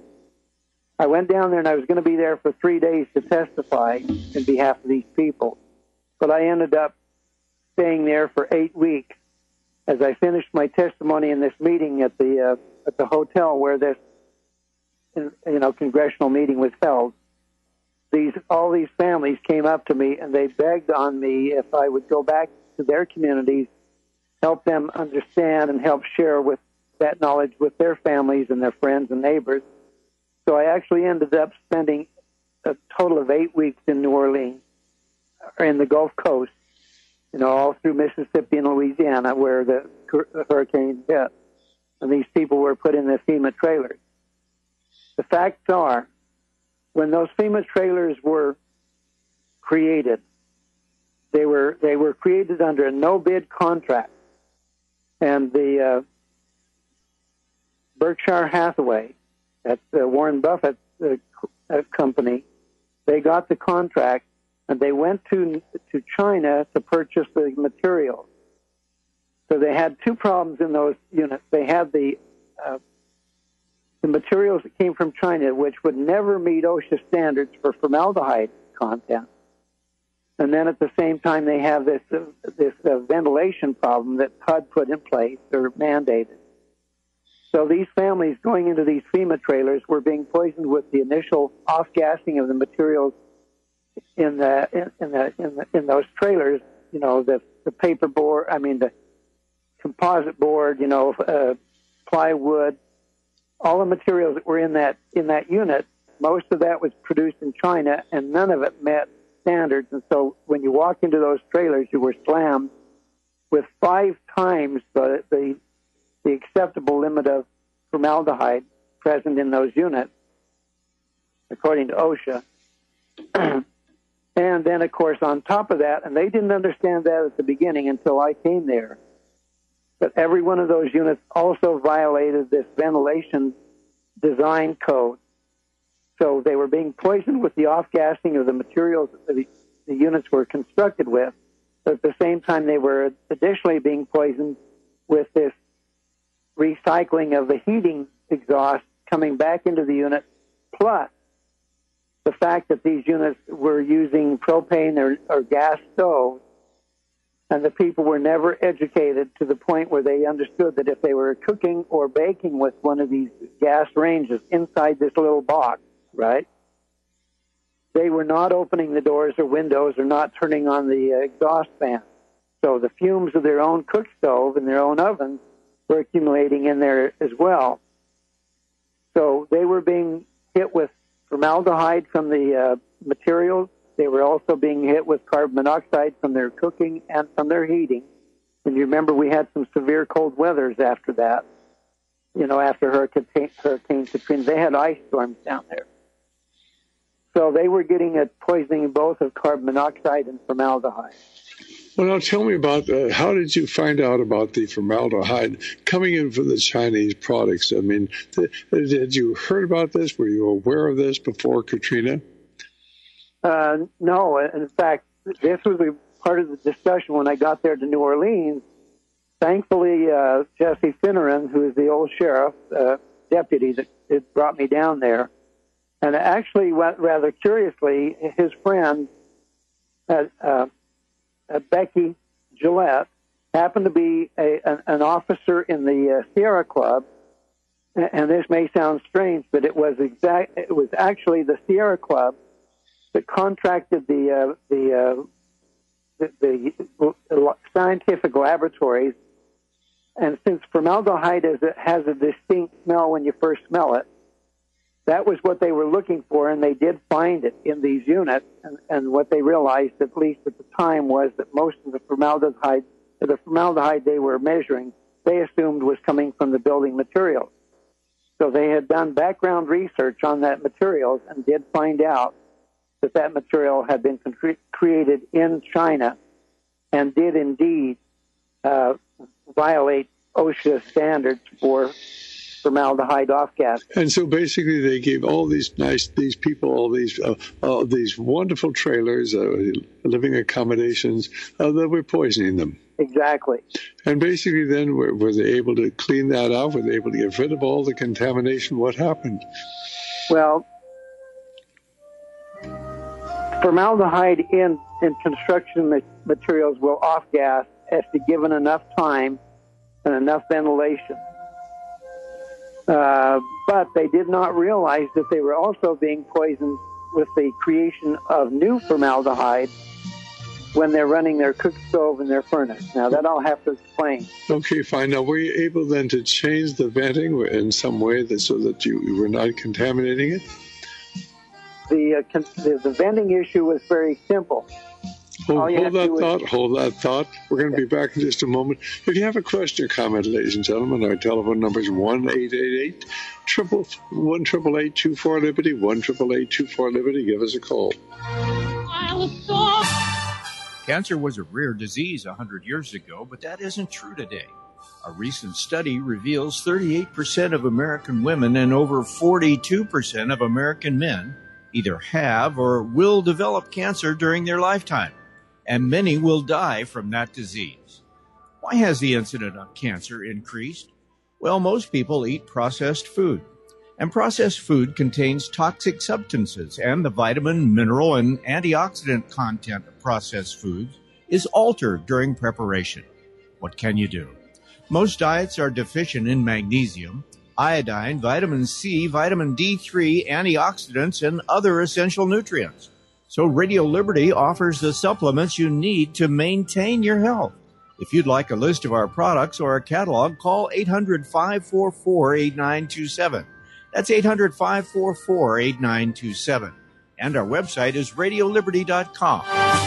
O: I went down there, and I was going to be there for three days to testify in behalf of these people. But I ended up staying there for eight weeks as I finished my testimony in this meeting at the uh, at the hotel where this you know congressional meeting was held. These all these families came up to me, and they begged on me if I would go back to their communities, help them understand and help share with that knowledge with their families and their friends and neighbors. So I actually ended up spending a total of eight weeks in New Orleans, or in the Gulf Coast, you know, all through Mississippi and Louisiana where the hurricane hit. And these people were put in the FEMA trailers. The facts are, when those FEMA trailers were created, they were they were created under a no-bid contract. And the uh, Berkshire Hathaway, that's uh, Warren Buffett's uh, uh, company, they got the contract, and they went to to China to purchase the materials. So they had two problems in those units. They had the uh, the materials that came from China, which would never meet OSHA standards for formaldehyde content. And then at the same time, they have this uh, this uh, ventilation problem that H U D put in place or mandated. So these families going into these FEMA trailers were being poisoned with the initial off-gassing of the materials in the in, in the in the in those trailers. You know, the the paper board. I mean, the composite board. You know, uh, plywood. All the materials that were in that in that unit. Most of that was produced in China, and none of it met standards. And so when you walk into those trailers, you were slammed with five times the the the acceptable limit of formaldehyde present in those units, according to OSHA. And then, of course, on top of that, and they didn't understand that at the beginning until I came there, but every one of those units also violated this ventilation design code. So they were being poisoned with the off-gassing of the materials that the, the units were constructed with, but at the same time they were additionally being poisoned with this recycling of the heating exhaust coming back into the unit, plus the fact that these units were using propane or, or gas stoves, and the people were never educated to the point where they understood that if they were cooking or baking with one of these gas ranges inside this little box, right, they were not opening the doors or windows or not turning on the exhaust fan. So the fumes of their own cook stove and their own ovens were accumulating in there as well. So they were being hit with formaldehyde from the uh, materials. They were also being hit with carbon monoxide from their cooking and from their heating. And you remember we had some severe cold weathers after that. You know, after Hurricane, Hurricane Katrina, they had ice storms down there. So they were getting a poisoning both of carbon monoxide and formaldehyde.
B: Well, now tell me about, uh, how did you find out about the formaldehyde coming in from the Chinese products? I mean, th- had you heard about this? Were you aware of this before Katrina?
O: Uh, no. In fact, this was a part of the discussion when I got there to New Orleans. Thankfully, uh, Jesse Finneran, who is the old sheriff, uh, deputy that, that brought me down there, and actually, rather curiously, his friend, uh, uh, Uh, Becky Gillette, happened to be a, an, an officer in the uh, Sierra Club, and, and this may sound strange, but it was exact. It was actually the Sierra Club that contracted the uh, the, uh, the the scientific laboratories, and since formaldehyde is, has a distinct smell when you first smell it, that was what they were looking for, and they did find it in these units. And, and what they realized, at least at the time, was that most of the formaldehyde, the formaldehyde they were measuring, they assumed was coming from the building materials. So they had done background research on that materials and did find out that that material had been cre- created in China and did indeed uh, violate OSHA standards for formaldehyde off gas.
B: And so basically they gave all these nice, these people, all these uh, uh, these wonderful trailers, uh, living accommodations, uh, that were poisoning them.
O: Exactly.
B: And basically then were, were they able to clean that out? Were they able to get rid of all the contamination? What happened?
O: Well, formaldehyde in, in construction ma- materials will off gas if you're given enough time and enough ventilation. Uh, but they did not realize that they were also being poisoned with the creation of new formaldehyde when they're running their cook stove and their furnace. Now, that I'll have to explain.
B: Okay, fine. Now, were you able then to change the venting in some way that, so that you, you were not contaminating it?
O: The, uh, con- the the venting issue was very simple.
B: Hold, hold that thought, is... hold that thought. We're going to be back in just a moment. If you have a question or comment, ladies and gentlemen, our telephone number is one eight eight eight, one eight eight, two four Liberty, one eight eight eight, two four Liberty. Give us a call.
H: Cancer was a rare disease one hundred years ago, but that isn't true today. A recent study reveals thirty-eight percent of American women and over forty-two percent of American men either have or will develop cancer during their lifetime, and many will die from that disease. Why has the incidence of cancer increased? Well, most people eat processed food, and processed food contains toxic substances, and the vitamin, mineral, and antioxidant content of processed foods is altered during preparation. What can you do? Most diets are deficient in magnesium, iodine, vitamin C, vitamin D three, antioxidants, and other essential nutrients. So Radio Liberty offers the supplements you need to maintain your health. If you'd like a list of our products or a catalog, call eight hundred, five four four, eight nine two seven. That's eight hundred, five four four, eight nine two seven. And our website is radio liberty dot com.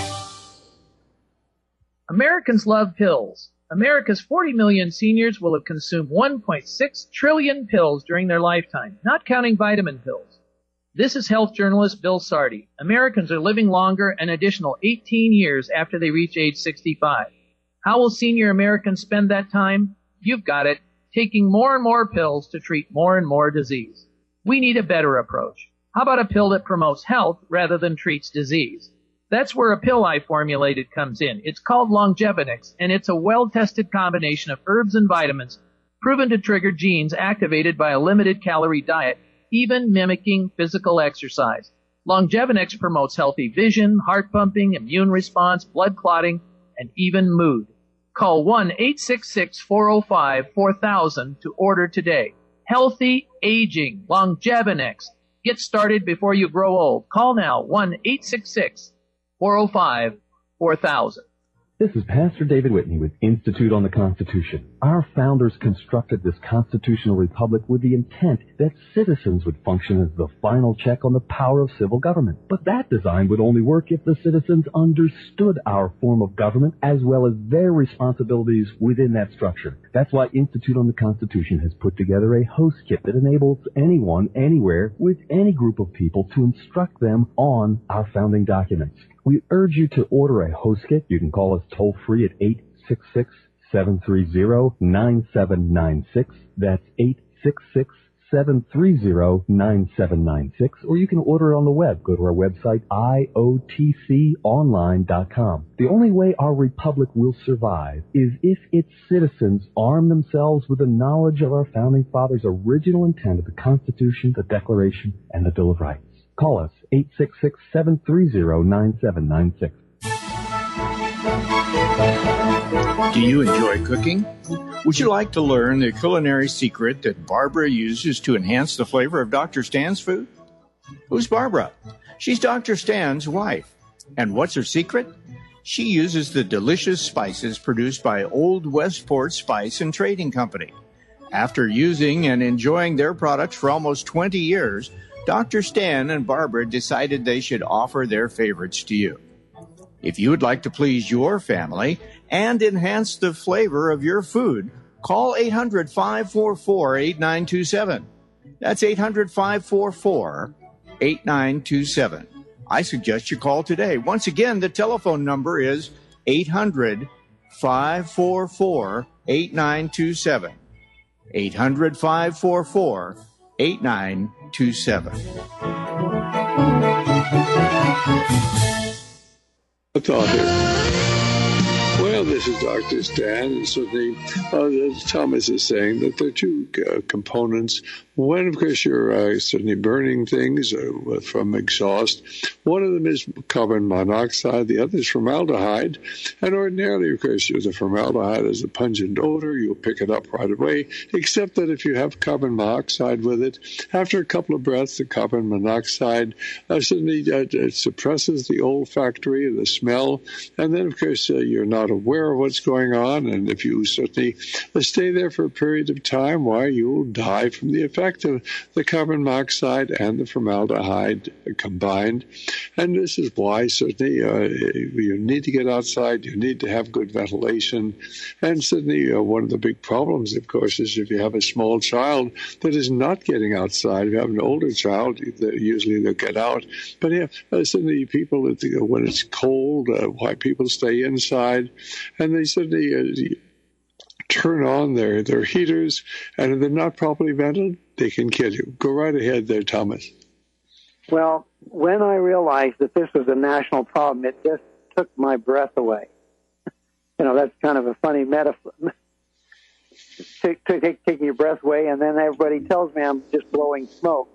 E: Americans love pills. America's forty million seniors will have consumed one point six trillion pills during their lifetime, not counting vitamin pills. This is health journalist Bill Sardi. Americans are living longer an additional eighteen years after they reach age sixty-five. How will senior Americans spend that time? You've got it, taking more and more pills to treat more and more disease. We need a better approach. How about a pill that promotes health rather than treats disease? That's where a pill I formulated comes in. It's called Longevinix, and it's a well-tested combination of herbs and vitamins proven to trigger genes activated by a limited-calorie diet, even mimicking physical exercise. Longevinix promotes healthy vision, heart pumping, immune response, blood clotting, and even mood. Call one eight six six, four oh five, four thousand to order today. Healthy aging, Longevinix.
P: Get started before you grow old. Call now, one eight six six, four oh five, four thousand.
I: This is Pastor David Whitney with Institute on the Constitution. Our founders constructed this constitutional republic with the intent that citizens would function as the final check on the power of civil government. But that design would only work if the citizens understood our form of government as well as their responsibilities within that structure. That's why Institute on the Constitution has put together a host kit that enables anyone, anywhere, with any group of people to instruct them on our founding documents. We urge you to order a host kit. You can call us toll-free at eight six six, seven three zero, nine seven nine six. That's eight six six, seven three zero, nine seven nine six. Or you can order it on the web. Go to our website, I O T C online dot com. The only way our republic will survive is if its citizens arm themselves with the knowledge of our founding fathers' original intent of the Constitution, the Declaration, and the Bill of Rights. Call us, eight six six, seven three zero, nine seven nine six.
H: Do you enjoy cooking? Would you like to learn the culinary secret that Barbara uses to enhance the flavor of Doctor Stan's food? Who's Barbara? She's Doctor Stan's wife. And what's her secret? She uses the delicious spices produced by Old Westport Spice and Trading Company. After using and enjoying their products for almost twenty years, Doctor Stan and Barbara decided they should offer their favorites to you. If you would like to please your family and enhance the flavor of your food, call eight hundred, five four four, eight nine two seven. That's eight hundred, five four four, eight nine two seven. I suggest you call today. Once again, the telephone number is eight hundred, five four four, eight nine two seven. eight hundred, five four four, eight nine two seven.
B: A thought here. Well, this is Doctor Stan, and certainly uh, Thomas is saying that there are two uh, components. One, of course, you're uh, certainly burning things uh, from exhaust. One of them is carbon monoxide. The other is formaldehyde. And ordinarily, of course, the formaldehyde has a pungent odor. You'll pick it up right away, except that if you have carbon monoxide with it, after a couple of breaths, the carbon monoxide uh, certainly uh, it suppresses the olfactory, the smell. And then, of course, uh, you're not aware of what's going on. And if you certainly stay there for a period of time, why, you'll die from the effect of the carbon monoxide and the formaldehyde combined. And this is why certainly uh, you need to get outside, you need to have good ventilation. And certainly uh, one of the big problems, of course, is if you have a small child that is not getting outside. If you have an older child, usually they'll get out. But yeah, uh, certainly people, when it's cold, uh, why people stay inside. And they certainly uh, turn on their, their heaters, and if they're not properly ventilated, they can kill you. Go right ahead there, Thomas.
O: Well, when I realized that this was a national problem, it just took my breath away. You know, that's kind of a funny metaphor. Take, take, taking your breath away, and then everybody tells me I'm just blowing smoke.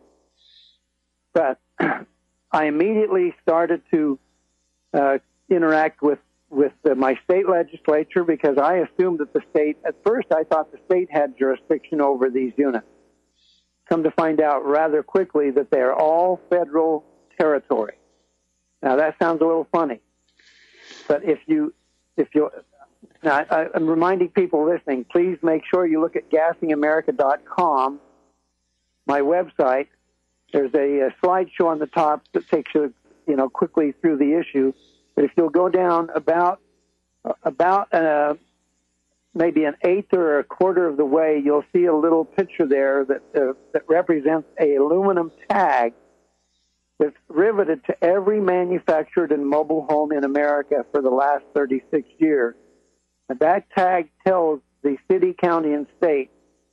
O: But I immediately started to uh, interact with with uh, my state legislature, because I assumed that the state, at first I thought the state had jurisdiction over these units. Come to find out rather quickly that they're all federal territory. Now that sounds a little funny, but if you, if you, now I, I'm reminding people listening, please make sure you look at gassing america dot com, my website. There's a, a slideshow on the top that takes you, you know, quickly through the issue. But if you'll go down about about uh, maybe an eighth or a quarter of the way, you'll see a little picture there that uh, that represents a aluminum tag that's riveted to every manufactured and mobile home in America for the last thirty-six years. And that tag tells the city, county, and state,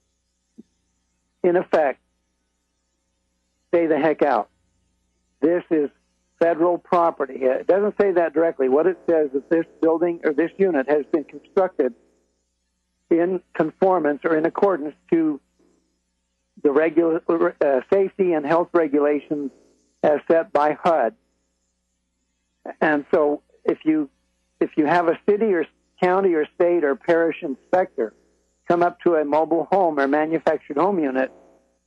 O: in effect, stay the heck out. This is federal property. It doesn't say that directly. What it says is this building or this unit has been constructed in conformance or in accordance to the regular uh, safety and health regulations as set by H U D. And so if you if you have a city or county or state or parish inspector come up to a mobile home or manufactured home unit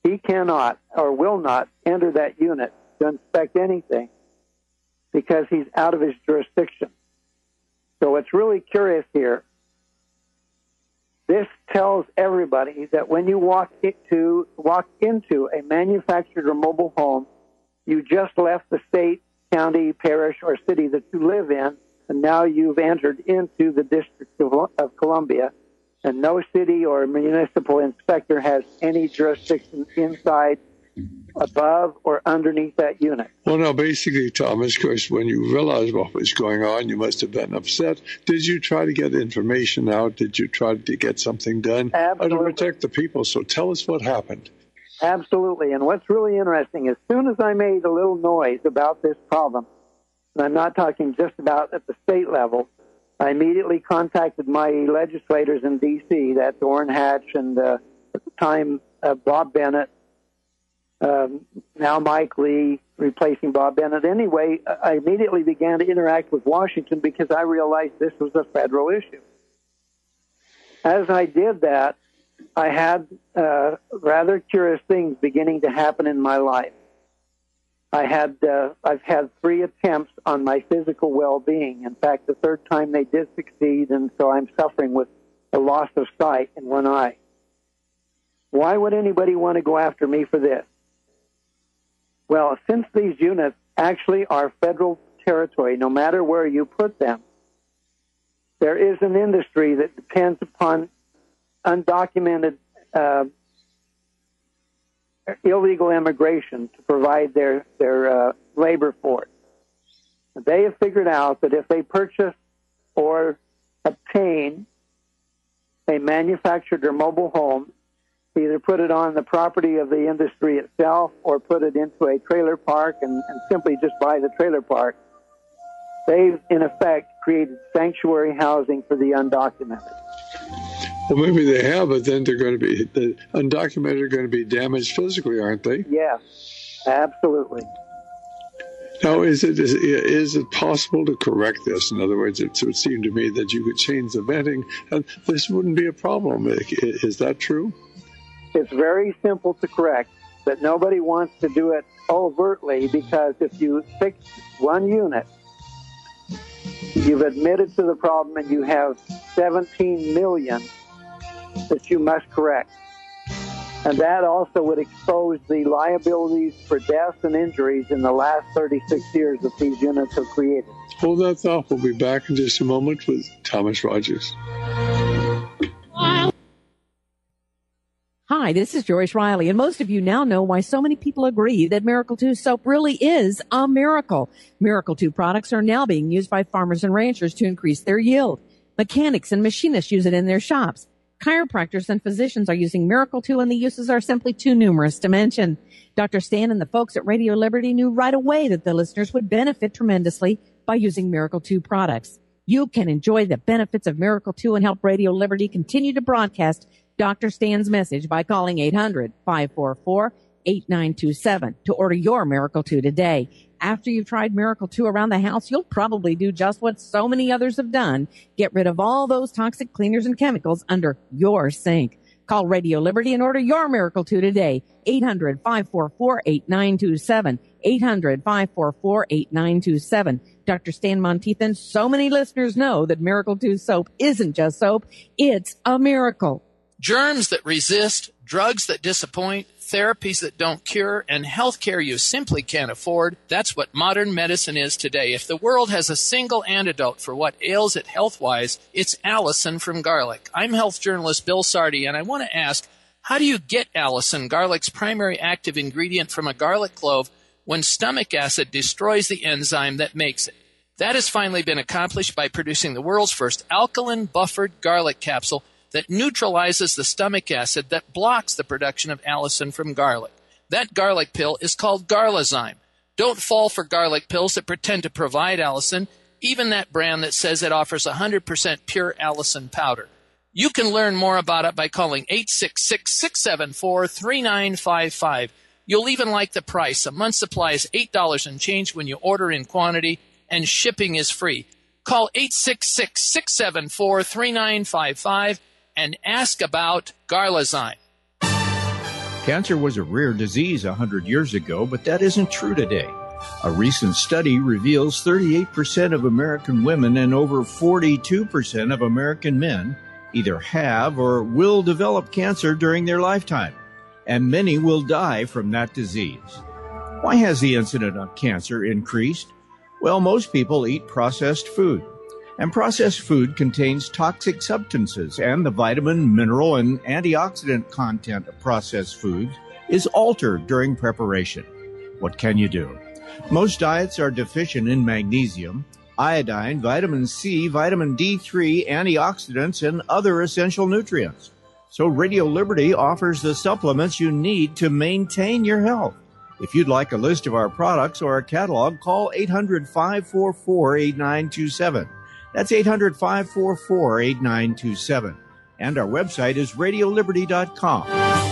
O: he cannot or will not enter that unit to inspect anything because he's out of his jurisdiction. So what's really curious here, this tells everybody that when you walk into, walk into a manufactured or mobile home, you just left the state, county, parish, or city that you live in, and now you've entered into the District of, of Columbia, and no city or municipal inspector has any jurisdiction inside, above, or underneath that unit.
B: Well, now, basically, Thomas, of course, when you realized what was going on, you must have been upset. Did you try to get information out? Did you try to get something done?
O: Absolutely.
B: To protect the people? So tell us what happened.
O: Absolutely. And what's really interesting, as soon as I made a little noise about this problem, and I'm not talking just about at the state level, I immediately contacted my legislators in D C, that's Orrin Hatch and uh, at the time uh, Bob Bennett, um, now Mike Lee, replacing Bob Bennett. Anyway, I immediately began to interact with Washington because I realized this was a federal issue. As I did that, I had uh, rather curious things beginning to happen in my life. I had, uh, I've had three attempts on my physical well-being. In fact, the third time they did succeed, and so I'm suffering with a loss of sight in one eye. Why would anybody want to go after me for this? Well, since these units actually are federal territory, no matter where you put them, there is an industry that depends upon undocumented uh, illegal immigration to provide their, their uh, labor force. They have figured out that if they purchase or obtain a manufactured or mobile home, either put it on the property of the industry itself or put it into a trailer park and, and simply just buy the trailer park, they've, in effect, created sanctuary housing for the undocumented.
B: Well, maybe they have, but then they're going to be, the undocumented are going to be damaged physically, aren't they?
O: Yes, absolutely.
B: Now, is it is, is it possible to correct this? In other words, it would seem to me that you could change the vetting, and this wouldn't be a problem. Is that true?
O: It's very simple to correct, but nobody wants to do it overtly because if you fix one unit, you've admitted to the problem and you have seventeen million that you must correct. And that also would expose the liabilities for deaths and injuries in the last thirty-six years that these units have created.
B: Hold that thought. We'll be back in just a moment with Thomas Rogers.
L: Hi, this is Joyce Riley, and most of you now know why so many people agree that Miracle two soap really is a miracle. Miracle two products are now being used by farmers and ranchers to increase their yield. Mechanics and machinists use it in their shops. Chiropractors and physicians are using Miracle two, and the uses are simply too numerous to mention. Doctor Stan and the folks at Radio Liberty knew right away that the listeners would benefit tremendously by using Miracle two products. You can enjoy the benefits of Miracle two and help Radio Liberty continue to broadcast Doctor Stan's message by calling eight hundred, five four four, eight nine two seven to order your Miracle two today. After you've tried Miracle two around the house, you'll probably do just what so many others have done. Get rid of all those toxic cleaners and chemicals under your sink. Call Radio Liberty and order your Miracle two today. eight hundred, five four four, eight nine two seven. eight hundred, five four four, eight nine two seven. Doctor Stan Monteithan, so many listeners know that Miracle two soap isn't just soap. It's a miracle.
E: Germs that resist, drugs that disappoint, therapies that don't cure, and health care you simply can't afford. That's what modern medicine is today. If the world has a single antidote for what ails it health-wise, it's Allison from garlic. I'm health journalist Bill Sardi, and I want to ask, how do you get Allison, garlic's primary active ingredient from a garlic clove, when stomach acid destroys the enzyme that makes it? That has finally been accomplished by producing the world's first alkaline buffered garlic capsule that neutralizes the stomach acid that blocks the production of allicin from garlic. That garlic pill is called Garlazyme. Don't fall for garlic pills that pretend to provide allicin, even that brand that says it offers one hundred percent pure allicin powder. You can learn more about it by calling eight six six, six seven four, three nine five five. You'll even like the price. A month's supply is eight dollars and change when you order in quantity, and shipping is free. Call eight six six, six seven four, three nine five five and ask about Garlazyme.
H: Cancer was a rare disease one hundred years ago, but that isn't true today. A recent study reveals thirty-eight percent of American women and over forty-two percent of American men either have or will develop cancer during their lifetime, and many will die from that disease. Why has the incidence of cancer increased? Well, most people eat processed food, and processed food contains toxic substances, and the vitamin, mineral, and antioxidant content of processed foods is altered during preparation. What can you do? Most diets are deficient in magnesium, iodine, vitamin C, vitamin D three, antioxidants, and other essential nutrients. So Radio Liberty offers the supplements you need to maintain your health. If you'd like a list of our products or a catalog, call eight hundred, five four four, eight nine two seven. That's eight hundred, five four four, eight nine two seven. And our website is radio liberty dot com.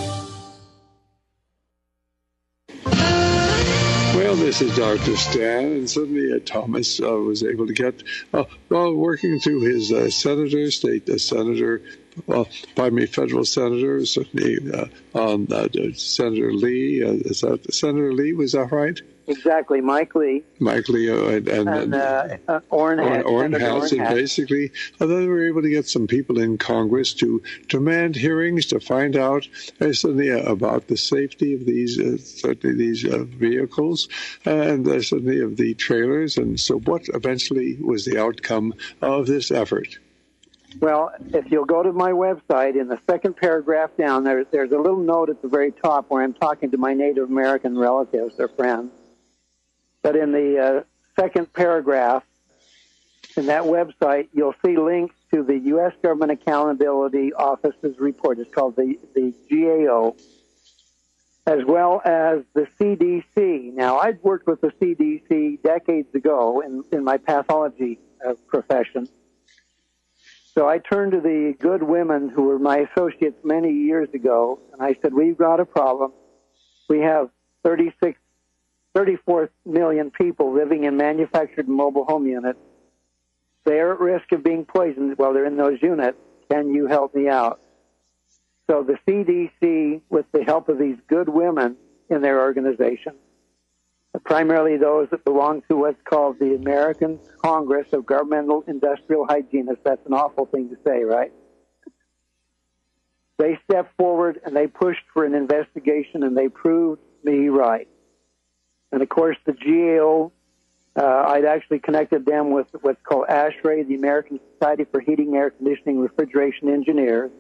B: Well, this is Doctor Stan, and suddenly uh, Thomas uh, was able to get, uh, while working through his uh, senator, state uh, senator, well, pardon me, federal senator, certainly uh, on uh, Senator Lee. Uh, is that Senator Lee? Was that right?
O: Exactly, Mike Lee.
B: Mike Lee uh, and, and,
O: and uh, uh, Orrin Hatch.
B: Orrin Hatch, and basically, uh, they were able to get some people in Congress to demand hearings to find out uh, certainly uh, about the safety of these, uh, certainly these uh, vehicles, uh, and uh, certainly of the trailers. And so, what eventually was the outcome of this effort?
O: Well, if you'll go to my website, in the second paragraph down, there, there's a little note at the very top where I'm talking to my Native American relatives or friends. But in the uh, second paragraph, in that website, you'll see links to the U S Government Accountability Office's report. It's called the, the G A O, as well as the C D C. Now, I'd worked with the C D C decades ago in, in my pathology uh, profession. So I turned to the good women who were my associates many years ago, and I said, we've got a problem. We have thirty-six, thirty-four million people living in manufactured mobile home units. They're at risk of being poisoned while they're in those units. Can you help me out? So the C D C, with the help of these good women in their organization, primarily those that belong to what's called the American Congress of Governmental Industrial Hygienists. That's an awful thing to say, right? They stepped forward and they pushed for an investigation, and they proved me right. And of course, the G A O, uh, I'd actually connected them with what's called ASHRAE, the American Society for Heating, Air Conditioning, Refrigeration Engineers.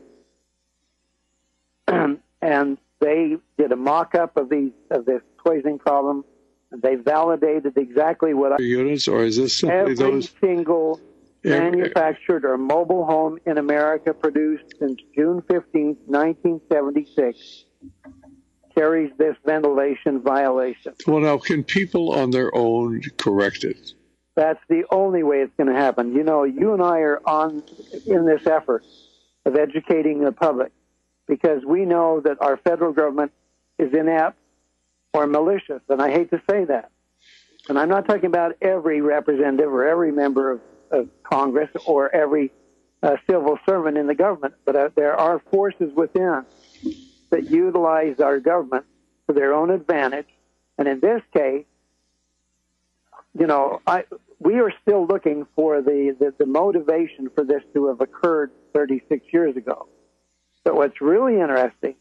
O: And they did a mock-up of these of this poisoning problem. They validated exactly what I...
B: Units, or is this simply
O: every
B: those...
O: single
B: Every...
O: manufactured or mobile home in America produced since June fifteenth, nineteen seventy-six carries this ventilation violation.
B: Well, now, can people on their own correct it?
O: That's the only way it's going to happen. You know, you and I are on in this effort of educating the public because we know that our federal government is inept or malicious, and I hate to say that. And I'm not talking about every representative or every member of, of Congress or every uh, civil servant in the government, but uh, there are forces within that utilize our government for their own advantage. And in this case, you know, I, we are still looking for the, the, the motivation for this to have occurred thirty-six years ago. But what's really interesting,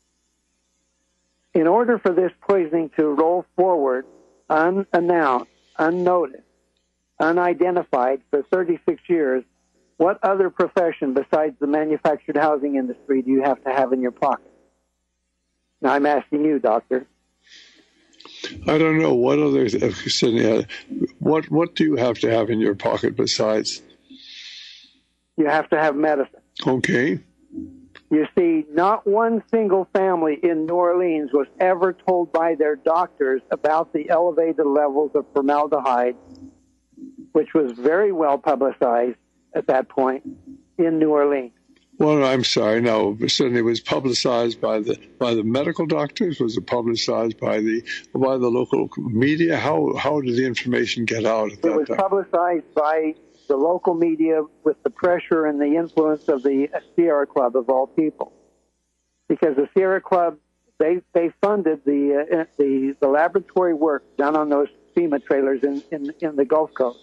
O: in order for this poisoning to roll forward unannounced, unnoticed, unidentified for thirty-six years, what other profession besides the manufactured housing industry do you have to have in your pocket? Now, I'm asking you, doctor.
B: I don't know. What other, what, what do you have to have in your pocket besides?
O: You have to have medicine.
B: Okay.
O: You see, not one single family in New Orleans was ever told by their doctors about the elevated levels of formaldehyde, which was very well publicized at that point in New Orleans.
B: Well, I'm sorry. No, certainly it was publicized by the by the medical doctors. Was it publicized by the by the local media? How how did the information get out at that time?
O: It was time? publicized by the local media with the pressure and the influence of the Sierra Club of all people, because the Sierra Club they they funded the uh, the the laboratory work done on those FEMA trailers in in, in the Gulf Coast.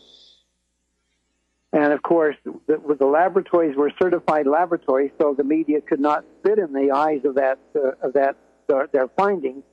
O: And of course, the, the laboratories were certified laboratories, so the media could not spit in the eyes of that uh, of that uh, their findings.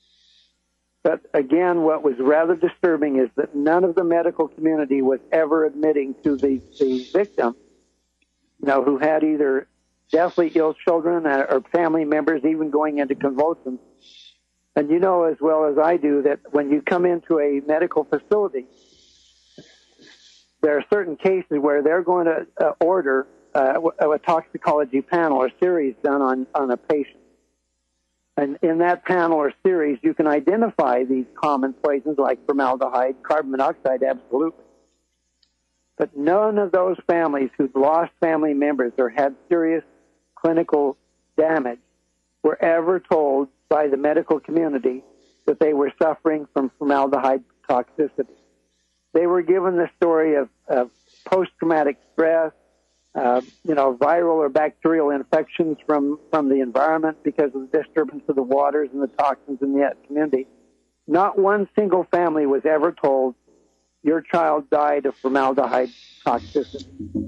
O: But again, what was rather disturbing is that none of the medical community was ever admitting to the the victim, you know, who had either deathly ill children or family members, even going into convulsions. And you know as well as I do that when you come into a medical facility, there are certain cases where they're going to uh, order uh, a toxicology panel or series done on, on a patient. And in that panel or series, you can identify these common poisons like formaldehyde, carbon monoxide, absolutely. But none of those families who'd lost family members or had serious clinical damage were ever told by the medical community that they were suffering from formaldehyde toxicity. They were given the story of, of post-traumatic stress, uh, you know, viral or bacterial infections from, from the environment because of the disturbance of the waters and the toxins in that community. Not one single family was ever told, your child died of formaldehyde toxicity.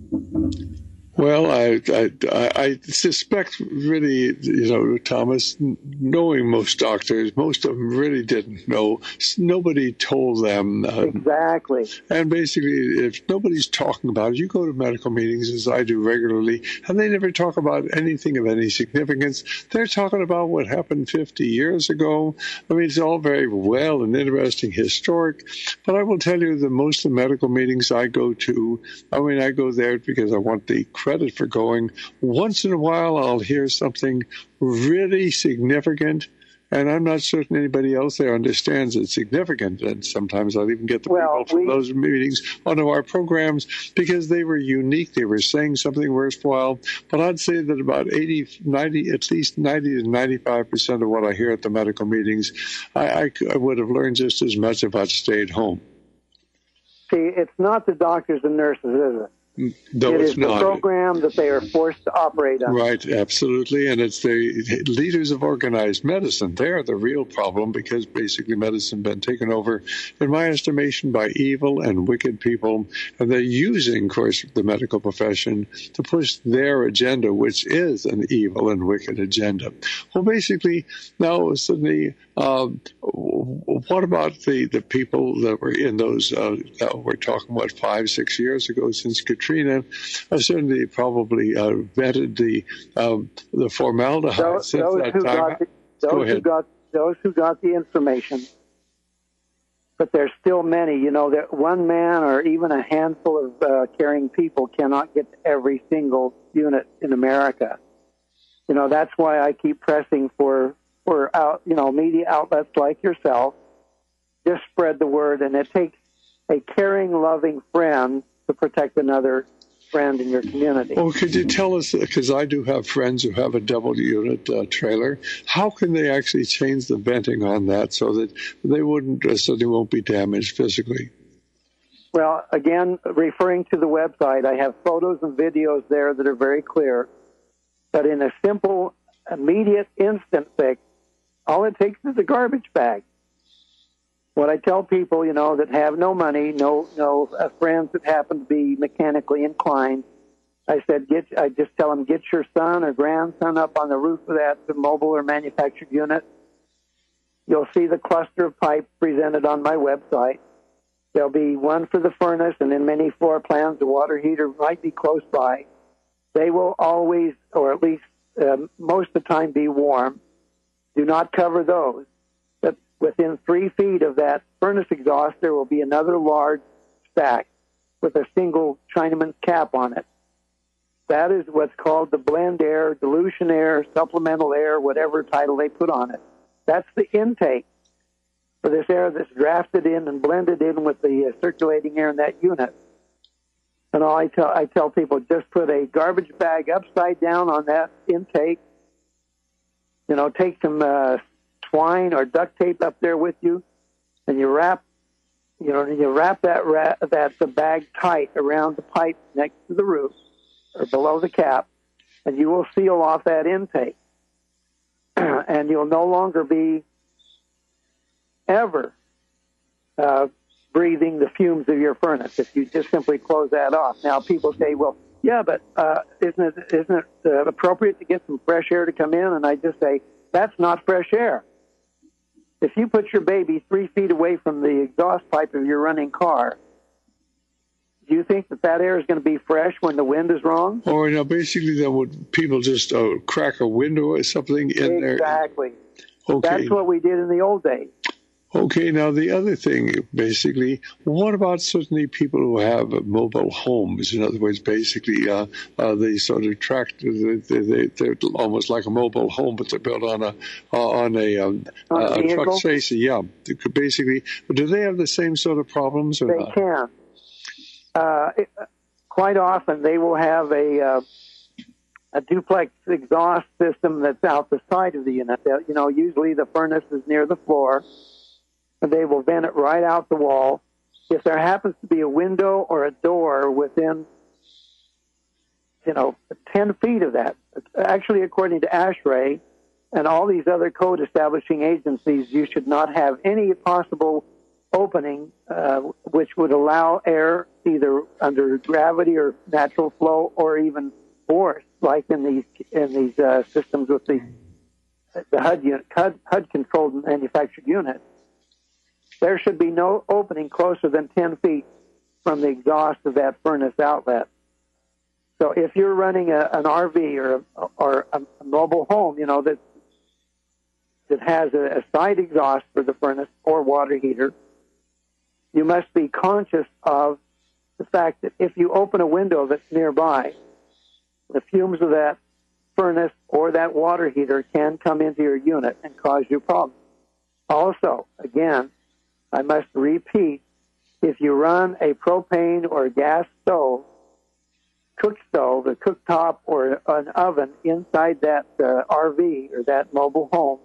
B: Well, I, I, I suspect really, you know, Thomas, knowing most doctors, most of them really didn't know. Nobody told them. Uh,
O: exactly.
B: And basically, if nobody's talking about it, you go to medical meetings, as I do regularly, and they never talk about anything of any significance. They're talking about what happened fifty years ago. I mean, it's all very well and interesting, historic. But I will tell you that most of the medical meetings I go to, I mean, I go there because I want the credit for going. Once in a while, I'll hear something really significant, and I'm not certain anybody else there understands it's significant. And sometimes I'll even get the
O: well,
B: people from
O: we,
B: those meetings onto our programs because they were unique. They were saying something worthwhile. But I'd say that about eighty, ninety, at least ninety to ninety-five percent of what I hear at the medical meetings, I, I, I would have learned just as much if I'd stayed home.
O: See, it's not the doctors and nurses, is it?
B: No,
O: it
B: it's
O: is
B: not.
O: the program that they are forced to operate on.
B: Right, absolutely. And it's the leaders of organized medicine. They're the real problem because basically medicine has been taken over, in my estimation, by evil and wicked people. And they're using, of course, the medical profession to push their agenda, which is an evil and wicked agenda. Well, basically, now suddenly, um, what about the, the people that were in those, uh, that we're talking about five, six years ago since Katrina, uh, certainly probably uh, vetted the um, the formaldehyde
O: those,
B: since
O: those
B: that
O: who
B: time.
O: Got the, those
B: Go
O: who
B: ahead.
O: got those who got the information, but there's still many. You know that one man or even a handful of uh, caring people cannot get to every single unit in America. You know that's why I keep pressing for for out you know media outlets like yourself. Just spread the word, and it takes a caring, loving friend to protect another friend in your community.
B: Oh, could you tell us, because I do have friends who have a double unit uh, trailer, how can they actually change the venting on that so that they wouldn't, uh, so they won't be damaged physically?
O: Well, again, referring to the website, I have photos and videos there that are very clear. But in a simple, immediate, instant fix, all it takes is a garbage bag. What I tell people, you know, that have no money, no no uh, friends that happen to be mechanically inclined, I said, get. I just tell them, get your son or grandson up on the roof of that mobile or manufactured unit. You'll see the cluster of pipes presented on my website. There'll be one for the furnace, and in many floor plans, the water heater might be close by. They will always, or at least uh, most of the time, be warm. Do not cover those. Within three feet of that furnace exhaust, there will be another large stack with a single Chinaman's cap on it. That is what's called the blend air, dilution air, supplemental air, whatever title they put on it. That's the intake for this air that's drafted in and blended in with the uh, circulating air in that unit. And all I tell, I tell people, just put a garbage bag upside down on that intake. You know, take some uh, twine or duct tape up there with you, and you wrap, you know, you wrap that ra- that the bag tight around the pipe next to the roof or below the cap, and you will seal off that intake. and you'll no longer be ever uh, breathing the fumes of your furnace if you just simply close that off. Now, people say, well, yeah, but uh, isn't it, isn't it uh, appropriate to get some fresh air to come in? And I just say, that's not fresh air. If you put your baby three feet away from the exhaust pipe of your running car, do you think that that air is going to be fresh when the wind is wrong?
B: Or, you know, basically, then would people just uh, crack a window or something in there?
O: Exactly.
B: Okay.
O: That's what we did in the old days.
B: Okay, now the other thing, basically, what about certainly people who have mobile homes? In other words, basically, uh, uh, they sort of tract, they, they, they're almost like a mobile home, but they're built on a uh, on a, um,
O: on a,
B: a truck chassis. Yeah, basically, do they have the same sort of problems? Or
O: they
B: not?
O: can. Uh, it, quite often, they will have a uh, a duplex exhaust system that's out the side of the unit. You know, usually the furnace is near the floor. And they will vent it right out the wall. If there happens to be a window or a door within, you know, ten feet of that, actually, according to ASHRAE and all these other code establishing agencies, you should not have any possible opening uh, which would allow air either under gravity or natural flow or even force, like in these in these uh, systems with the the H U D unit, H U D controlled manufactured units. There should be no opening closer than ten feet from the exhaust of that furnace outlet. So if you're running a, an R V or a, or a mobile home, you know, that that has a, a side exhaust for the furnace or water heater, you must be conscious of the fact that if you open a window that's nearby, the fumes of that furnace or that water heater can come into your unit and cause you problems. Also, again, I must repeat, if you run a propane or gas stove, cook stove, a cooktop, or an oven inside that uh, R V or that mobile home,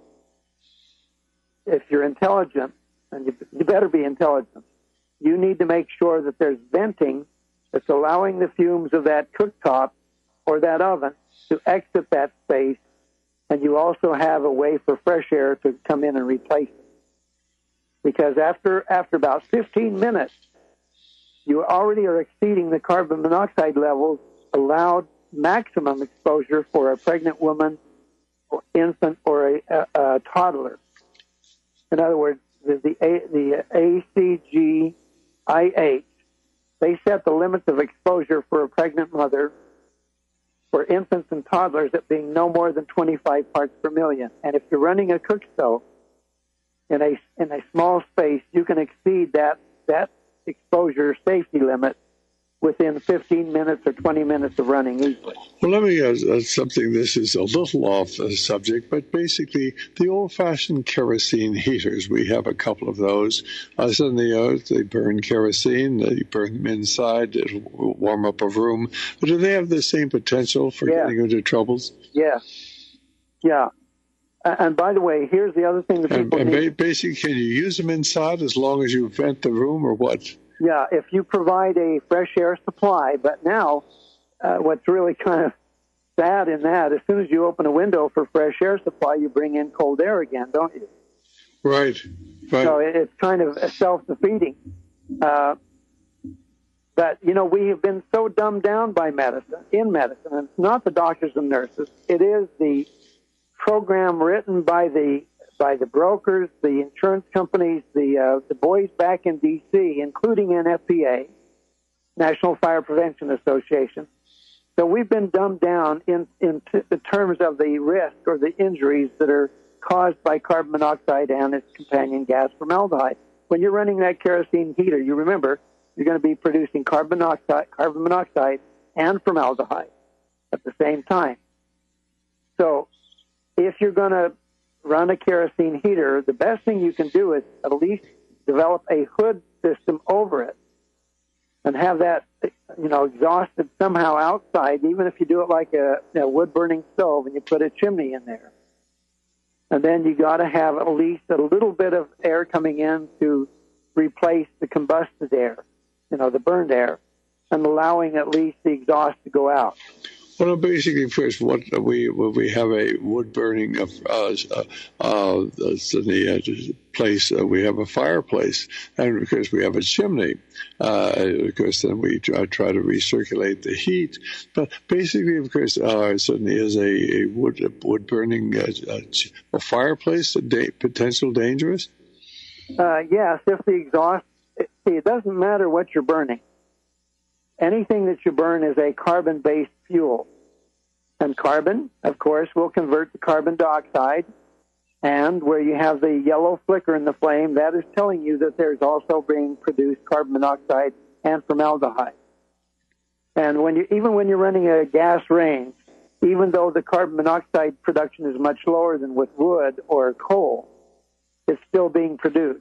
O: if you're intelligent, and you, you better be intelligent, you need to make sure that there's venting that's allowing the fumes of that cooktop or that oven to exit that space, and you also have a way for fresh air to come in and replace it. Because after after about fifteen minutes, you already are exceeding the carbon monoxide levels allowed maximum exposure for a pregnant woman, or infant, or a, a, a toddler. In other words, the, the, the A C G I H, they set the limits of exposure for a pregnant mother for infants and toddlers at being no more than twenty-five parts per million. And if you're running a cook stove, in a in a small space, you can exceed that that exposure safety limit within fifteen minutes or twenty minutes of running easily.
B: Well, let me add uh, something. This is a little off the subject, but basically the old-fashioned kerosene heaters, we have a couple of those. Uh, suddenly, uh, they burn kerosene. They burn them inside. It'll warm up a room. But do they have the same potential for
O: yeah.
B: getting into troubles?
O: Yeah. Yeah. And by the way, here's the other thing that people
B: and, and
O: need.
B: Basically, can you use them inside as long as you vent the room, or what?
O: Yeah, if you provide a fresh air supply. But now, uh, what's really kind of sad in that, as soon as you open a window for fresh air supply, you bring in cold air again, don't you?
B: Right. Right.
O: So it's kind of self-defeating. Uh, but, you know, we have been so dumbed down by medicine, in medicine, and it's not the doctors and nurses. It is the program written by the by the brokers, the insurance companies, the uh, the boys back in D C, including N F P A, National Fire Prevention Association. So we've been dumbed down in in t- the terms of the risk or the injuries that are caused by carbon monoxide and its companion gas, formaldehyde. When you're running that kerosene heater, you remember you're going to be producing carbon monoxide, carbon monoxide and formaldehyde at the same time. So if you're going to run a kerosene heater, the best thing you can do is at least develop a hood system over it and have that, you know, exhausted somehow outside, even if you do it like a, a wood-burning stove and you put a chimney in there. And then you got to have at least a little bit of air coming in to replace the combusted air, you know, the burned air, and allowing at least the exhaust to go out.
B: Well, basically, of course, what we we have a wood burning of uh, uh, the place. Uh, we have a fireplace, and because we have a chimney, uh, of course, then we try, try to recirculate the heat. But basically, of course, uh, certainly is a, a wood a wood burning uh, a fireplace a da- potential dangerous.
O: Uh, yes, if the exhaust. See, it doesn't matter what you're burning. Anything that you burn is a carbon-based fuel. And carbon, of course, will convert to carbon dioxide. And where you have the yellow flicker in the flame, that is telling you that there's also being produced carbon monoxide and formaldehyde. And when you, even when you're running a gas range, even though the carbon monoxide production is much lower than with wood or coal, it's still being produced.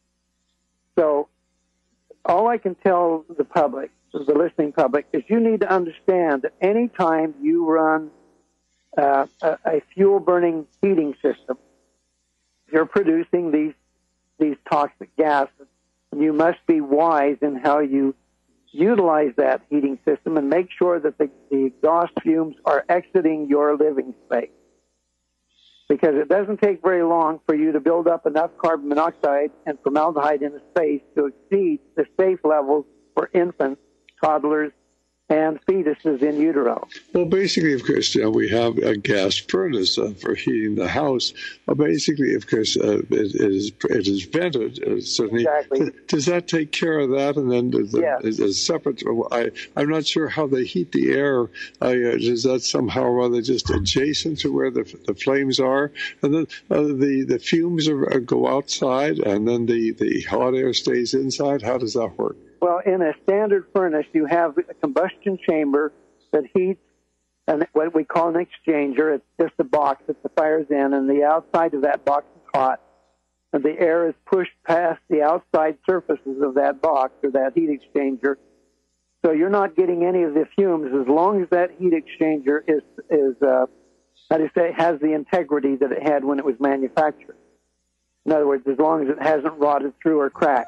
O: So all I can tell the public, the listening public, is you need to understand that any time you run uh, a, a fuel-burning heating system, you're producing these these toxic gases, and you must be wise in how you utilize that heating system and make sure that the, the exhaust fumes are exiting your living space. Because it doesn't take very long for you to build up enough carbon monoxide and formaldehyde in a space to exceed the safe levels for infants, toddlers, and fetuses in utero.
B: Well, basically, of course, you know, we have a gas furnace uh, for heating the house. Well, basically, of course, uh, it, it is it is vented. Uh, certainly,
O: exactly.
B: Does that take care of that? And then the,
O: yes.
B: is a separate. I I'm not sure how they heat the air. Uh, is that somehow or other just adjacent to where the the flames are? And then uh, the the fumes are, uh, go outside, and then the the hot air stays inside. How does that work?
O: Well, in a standard furnace, you have a combustion chamber that heats and what we call an exchanger. It's just a box that the fire's in, and the outside of that box is hot. And the air is pushed past the outside surfaces of that box or that heat exchanger. So you're not getting any of the fumes as long as that heat exchanger is, is uh, how do you say, has the integrity that it had when it was manufactured. In other words, as long as it hasn't rotted through or cracked.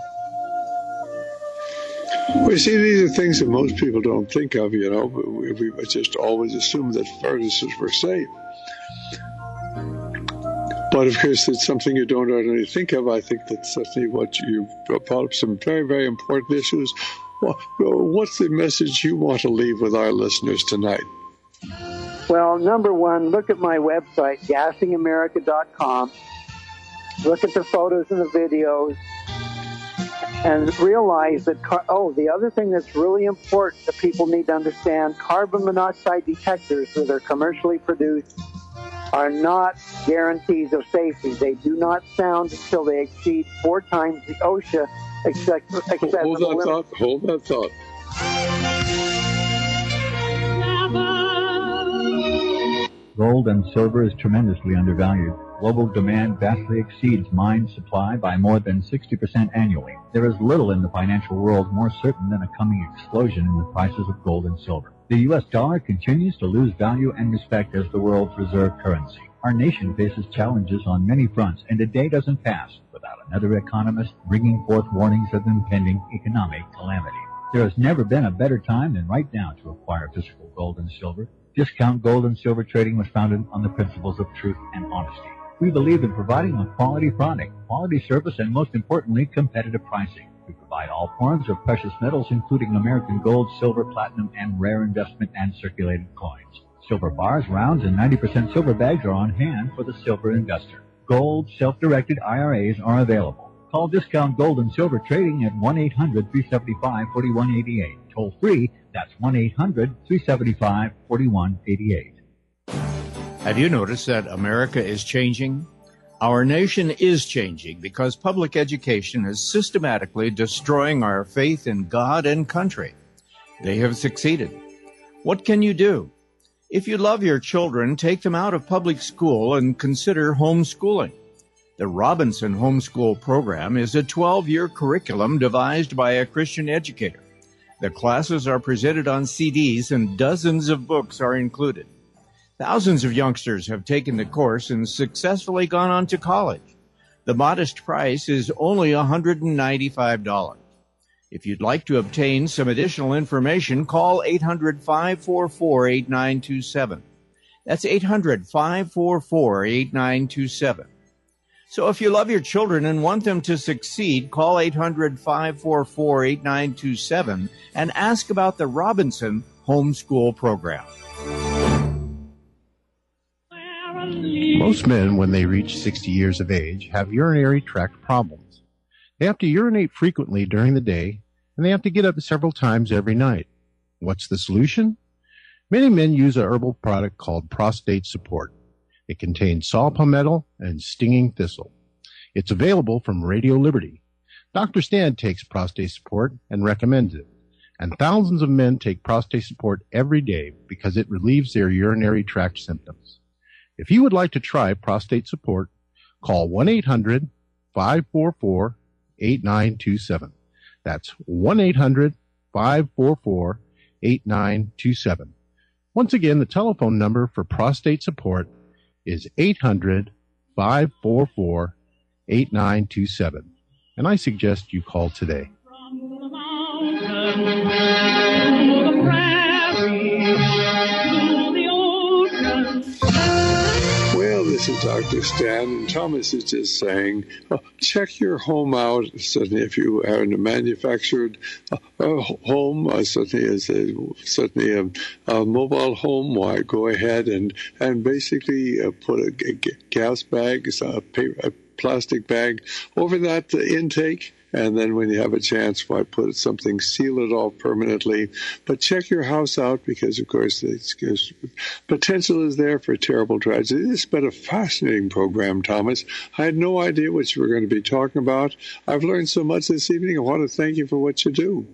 B: Well, see, these are things that most people don't think of, you know. We, we just always assume that furnaces were safe. But, of course, it's something you don't ordinarily think of. I think that's certainly what you brought up, some very, very important issues. Well, what's the message you want to leave with our listeners tonight?
O: Well, number one, look at my website, gassing america dot com. Look at the photos and the videos. And realize that, car- oh, the other thing that's really important that people need to understand, carbon monoxide detectors that are commercially produced are not guarantees of safety. They do not sound until they exceed four times the OSHA acceptable limit.
B: Hold that thought. Hold that thought.
D: Gold and silver is tremendously undervalued. Global demand vastly exceeds mine supply by more than sixty percent annually. There is little in the financial world more certain than a coming explosion in the prices of gold and silver. The U S dollar continues to lose value and respect as the world's reserve currency. Our nation faces challenges on many fronts, and a day doesn't pass without another economist bringing forth warnings of impending economic calamity. There has never been a better time than right now to acquire physical gold and silver. Discount Gold and Silver Trading was founded on the principles of truth and honesty. We believe in providing a quality product, quality service, and most importantly, competitive pricing. We provide all forms of precious metals, including American gold, silver, platinum, and rare investment and circulated coins. Silver bars, rounds, and ninety percent silver bags are on hand for the silver investor. Gold, self-directed I R As are available. Call Discount Gold and Silver Trading at one eight hundred, three seven five, four one eight eight. Toll free, that's one eight hundred, three seven five, four one eight eight.
H: Have you noticed that America is changing? Our nation is changing because public education is systematically destroying our faith in God and country. They have succeeded. What can you do? If you love your children, take them out of public school and consider homeschooling. The Robinson Homeschool Program is a twelve-year curriculum devised by a Christian educator. The classes are presented on C Ds and dozens of books are included. Thousands of youngsters have taken the course and successfully gone on to college. The modest price is only one hundred ninety-five dollars. If you'd like to obtain some additional information, call eight hundred, five four four, eight nine two seven. That's eight hundred, five four four, eight nine two seven. So if you love your children and want them to succeed, call eight hundred, five four four, eight nine two seven and ask about the Robinson Homeschool Program.
N: Most men, when they reach sixty years of age, have urinary tract problems. They have to urinate frequently during the day, and they have to get up several times every night. What's the solution? Many men use a herbal product called Prostate Support. It contains saw palmetto and stinging thistle. It's available from Radio Liberty. Doctor Stan takes Prostate Support and recommends it. And thousands of men take Prostate Support every day because it relieves their urinary tract symptoms. If you would like to try Prostate Support, call one eight hundred, five four four, eight nine two seven. That's one eight hundred, five four four, eight nine two seven. Once again, the telephone number for Prostate Support is eight hundred, five four four, eight nine two seven. And I suggest you call today.
B: Well, this is Doctor Stan, and Thomas is just saying, uh, check your home out. Certainly, if you are in a manufactured uh, uh, home, uh, certainly as a, certainly a, a mobile home, why go ahead and and basically uh, put a, a gas bag, a, paper, a plastic bag over that uh, intake. And then when you have a chance, why put something, seal it off permanently. But check your house out because, of course, it's, it's, potential is there for terrible tragedy. This has been a fascinating program, Thomas. I had no idea what you were going to be talking about. I've learned so much this evening. I want to thank you for what you do.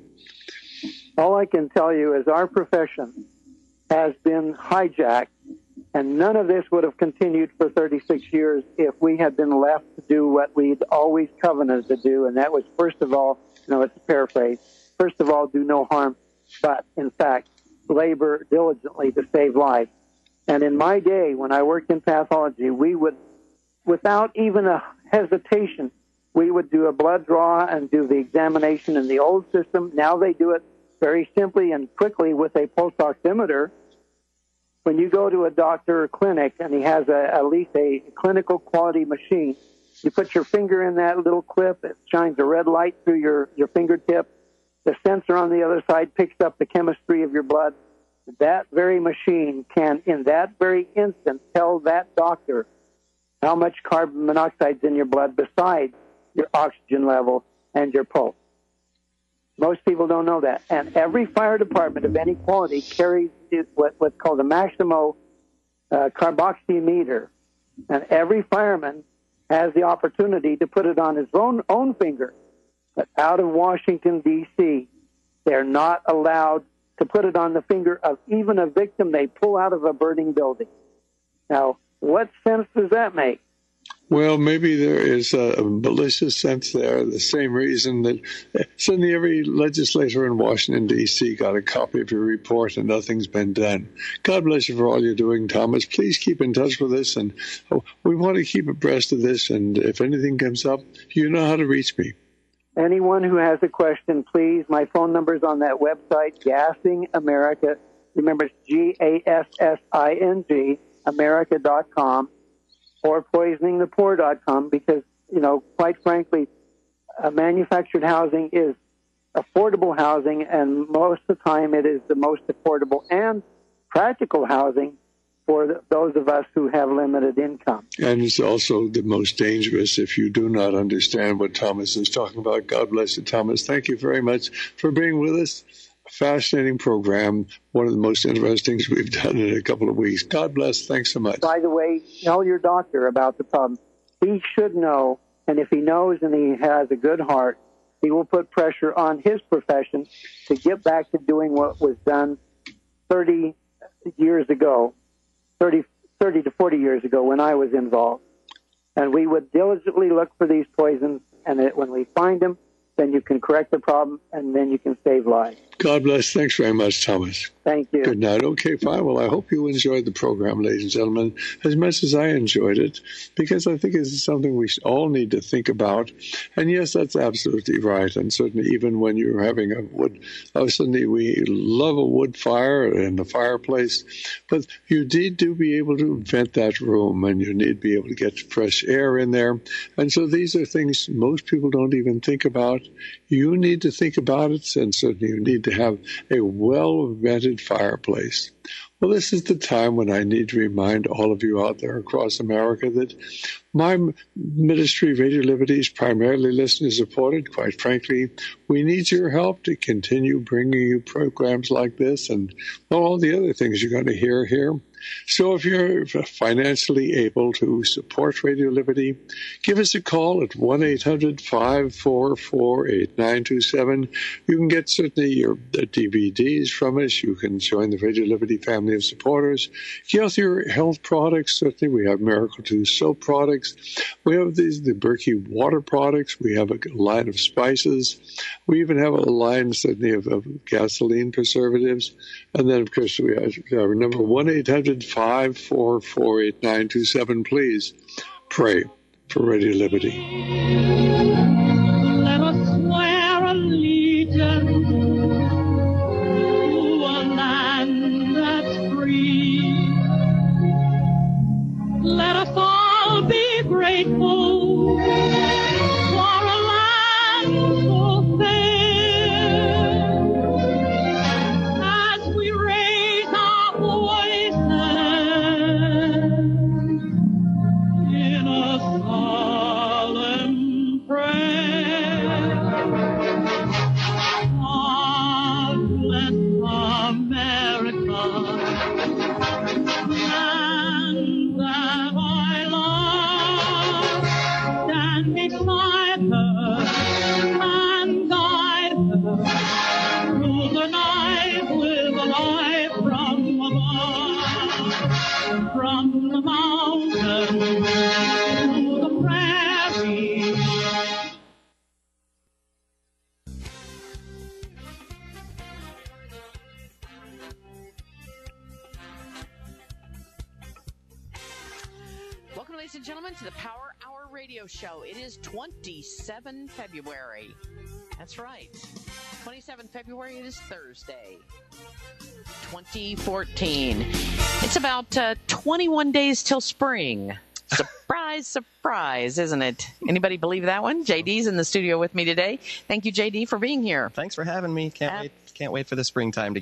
O: All I can tell you is our profession has been hijacked, and none of this would have continued for thirty-six years if we had been left to do what we'd always covenanted to do, and that was, first of all, you know, it's a paraphrase, first of all, do no harm, but, in fact, labor diligently to save lives. And in my day, when I worked in pathology, we would, without even a hesitation, we would do a blood draw and do the examination in the old system. Now they do it very simply and quickly with a pulse oximeter. When you go to a doctor or clinic and he has a, at least a clinical quality machine, you put your finger in that little clip, it shines a red light through your, your fingertip. The sensor on the other side picks up the chemistry of your blood. That very machine can, in that very instant, tell that doctor how much carbon monoxide is in your blood besides your oxygen level and your pulse. Most people don't know that. And every fire department of any quality carries what, what's called a Maximo uh, carboxymeter. And every fireman has the opportunity to put it on his own, own finger. But out of Washington, D C, they're not allowed to put it on the finger of even a victim they pull out of a burning building. Now, what sense does that make?
B: Well, maybe there is a malicious sense there. The same reason that suddenly every legislator in Washington, D C got a copy of your report and nothing's been done. God bless you for all you're doing, Thomas. Please keep in touch with us, and we want to keep abreast of this. And if anything comes up, you know how to reach me.
O: Anyone who has a question, please. My phone number is on that website, Gassing America. Remember, it's G A S S I N G, America dot com. Or poisoning the poor dot com, because, you know, quite frankly, uh, manufactured housing is affordable housing, and most of the time it is the most affordable and practical housing for the, those of us who have limited income.
B: And it's also the most dangerous if you do not understand what Thomas is talking about. God bless you, Thomas. Thank you very much for being with us. Fascinating program, one of the most interesting we've done in a couple of weeks. God bless. Thanks so much.
O: By the way, tell your doctor about the problem. He should know, and if he knows and he has a good heart, he will put pressure on his profession to get back to doing what was done thirty years ago, thirty, thirty to forty years ago when I was involved. And we would diligently look for these poisons, and it, when we find them, then you can correct the problem, and then you can save lives.
B: God bless. Thanks very much, Thomas.
O: Thank you.
B: Good night. Okay, fine. Well, I hope you enjoyed the program, ladies and gentlemen, as much as I enjoyed it, because I think it's something we all need to think about. And yes, that's absolutely right. And certainly even when you're having a wood, oh, suddenly we love a wood fire in the fireplace, but you need to be able to vent that room, and you need to be able to get fresh air in there. And so these are things most people don't even think about. You need to think about it, and certainly you need to have a well-vented fireplace. Well, this is the time when I need to remind all of you out there across America that my ministry, Radio Liberty, is primarily listener-supported. Quite frankly, we need your help to continue bringing you programs like this and all the other things you're going to hear here. So if you're financially able to support Radio Liberty, give us a call at one eight hundred five four four eight nine two seven. You can get certainly your D V Ds from us. You can join the Radio Liberty family of supporters. Get us your health products. Certainly we have Miracle two soap products. We have these, the Berkey water products. We have a line of spices. We even have a line certainly of, of gasoline preservatives. And then, of course, we have our number one eight hundred five four four eight nine two seven. Please pray for Radio Liberty.
K: Let us swear allegiance to a land that's free. Let us all be grateful for a land so fair. As we raise our voices in a solemn prayer. God bless America, and that I love. Stand beside her and guide her through the night with a light from above, from the mountain to the prairie.
Q: Welcome, ladies and gentlemen, to the Power Hour Radio Show. It is twenty-seven February. That's right. twenty-seven February, it is Thursday, twenty fourteen. It's about uh, twenty-one days till spring. Surprise, surprise, isn't it? Anybody believe that one? J D's in the studio with me today. Thank you, J D, for being here.
R: Thanks for having me. Can't uh, wait. Can't wait for the springtime to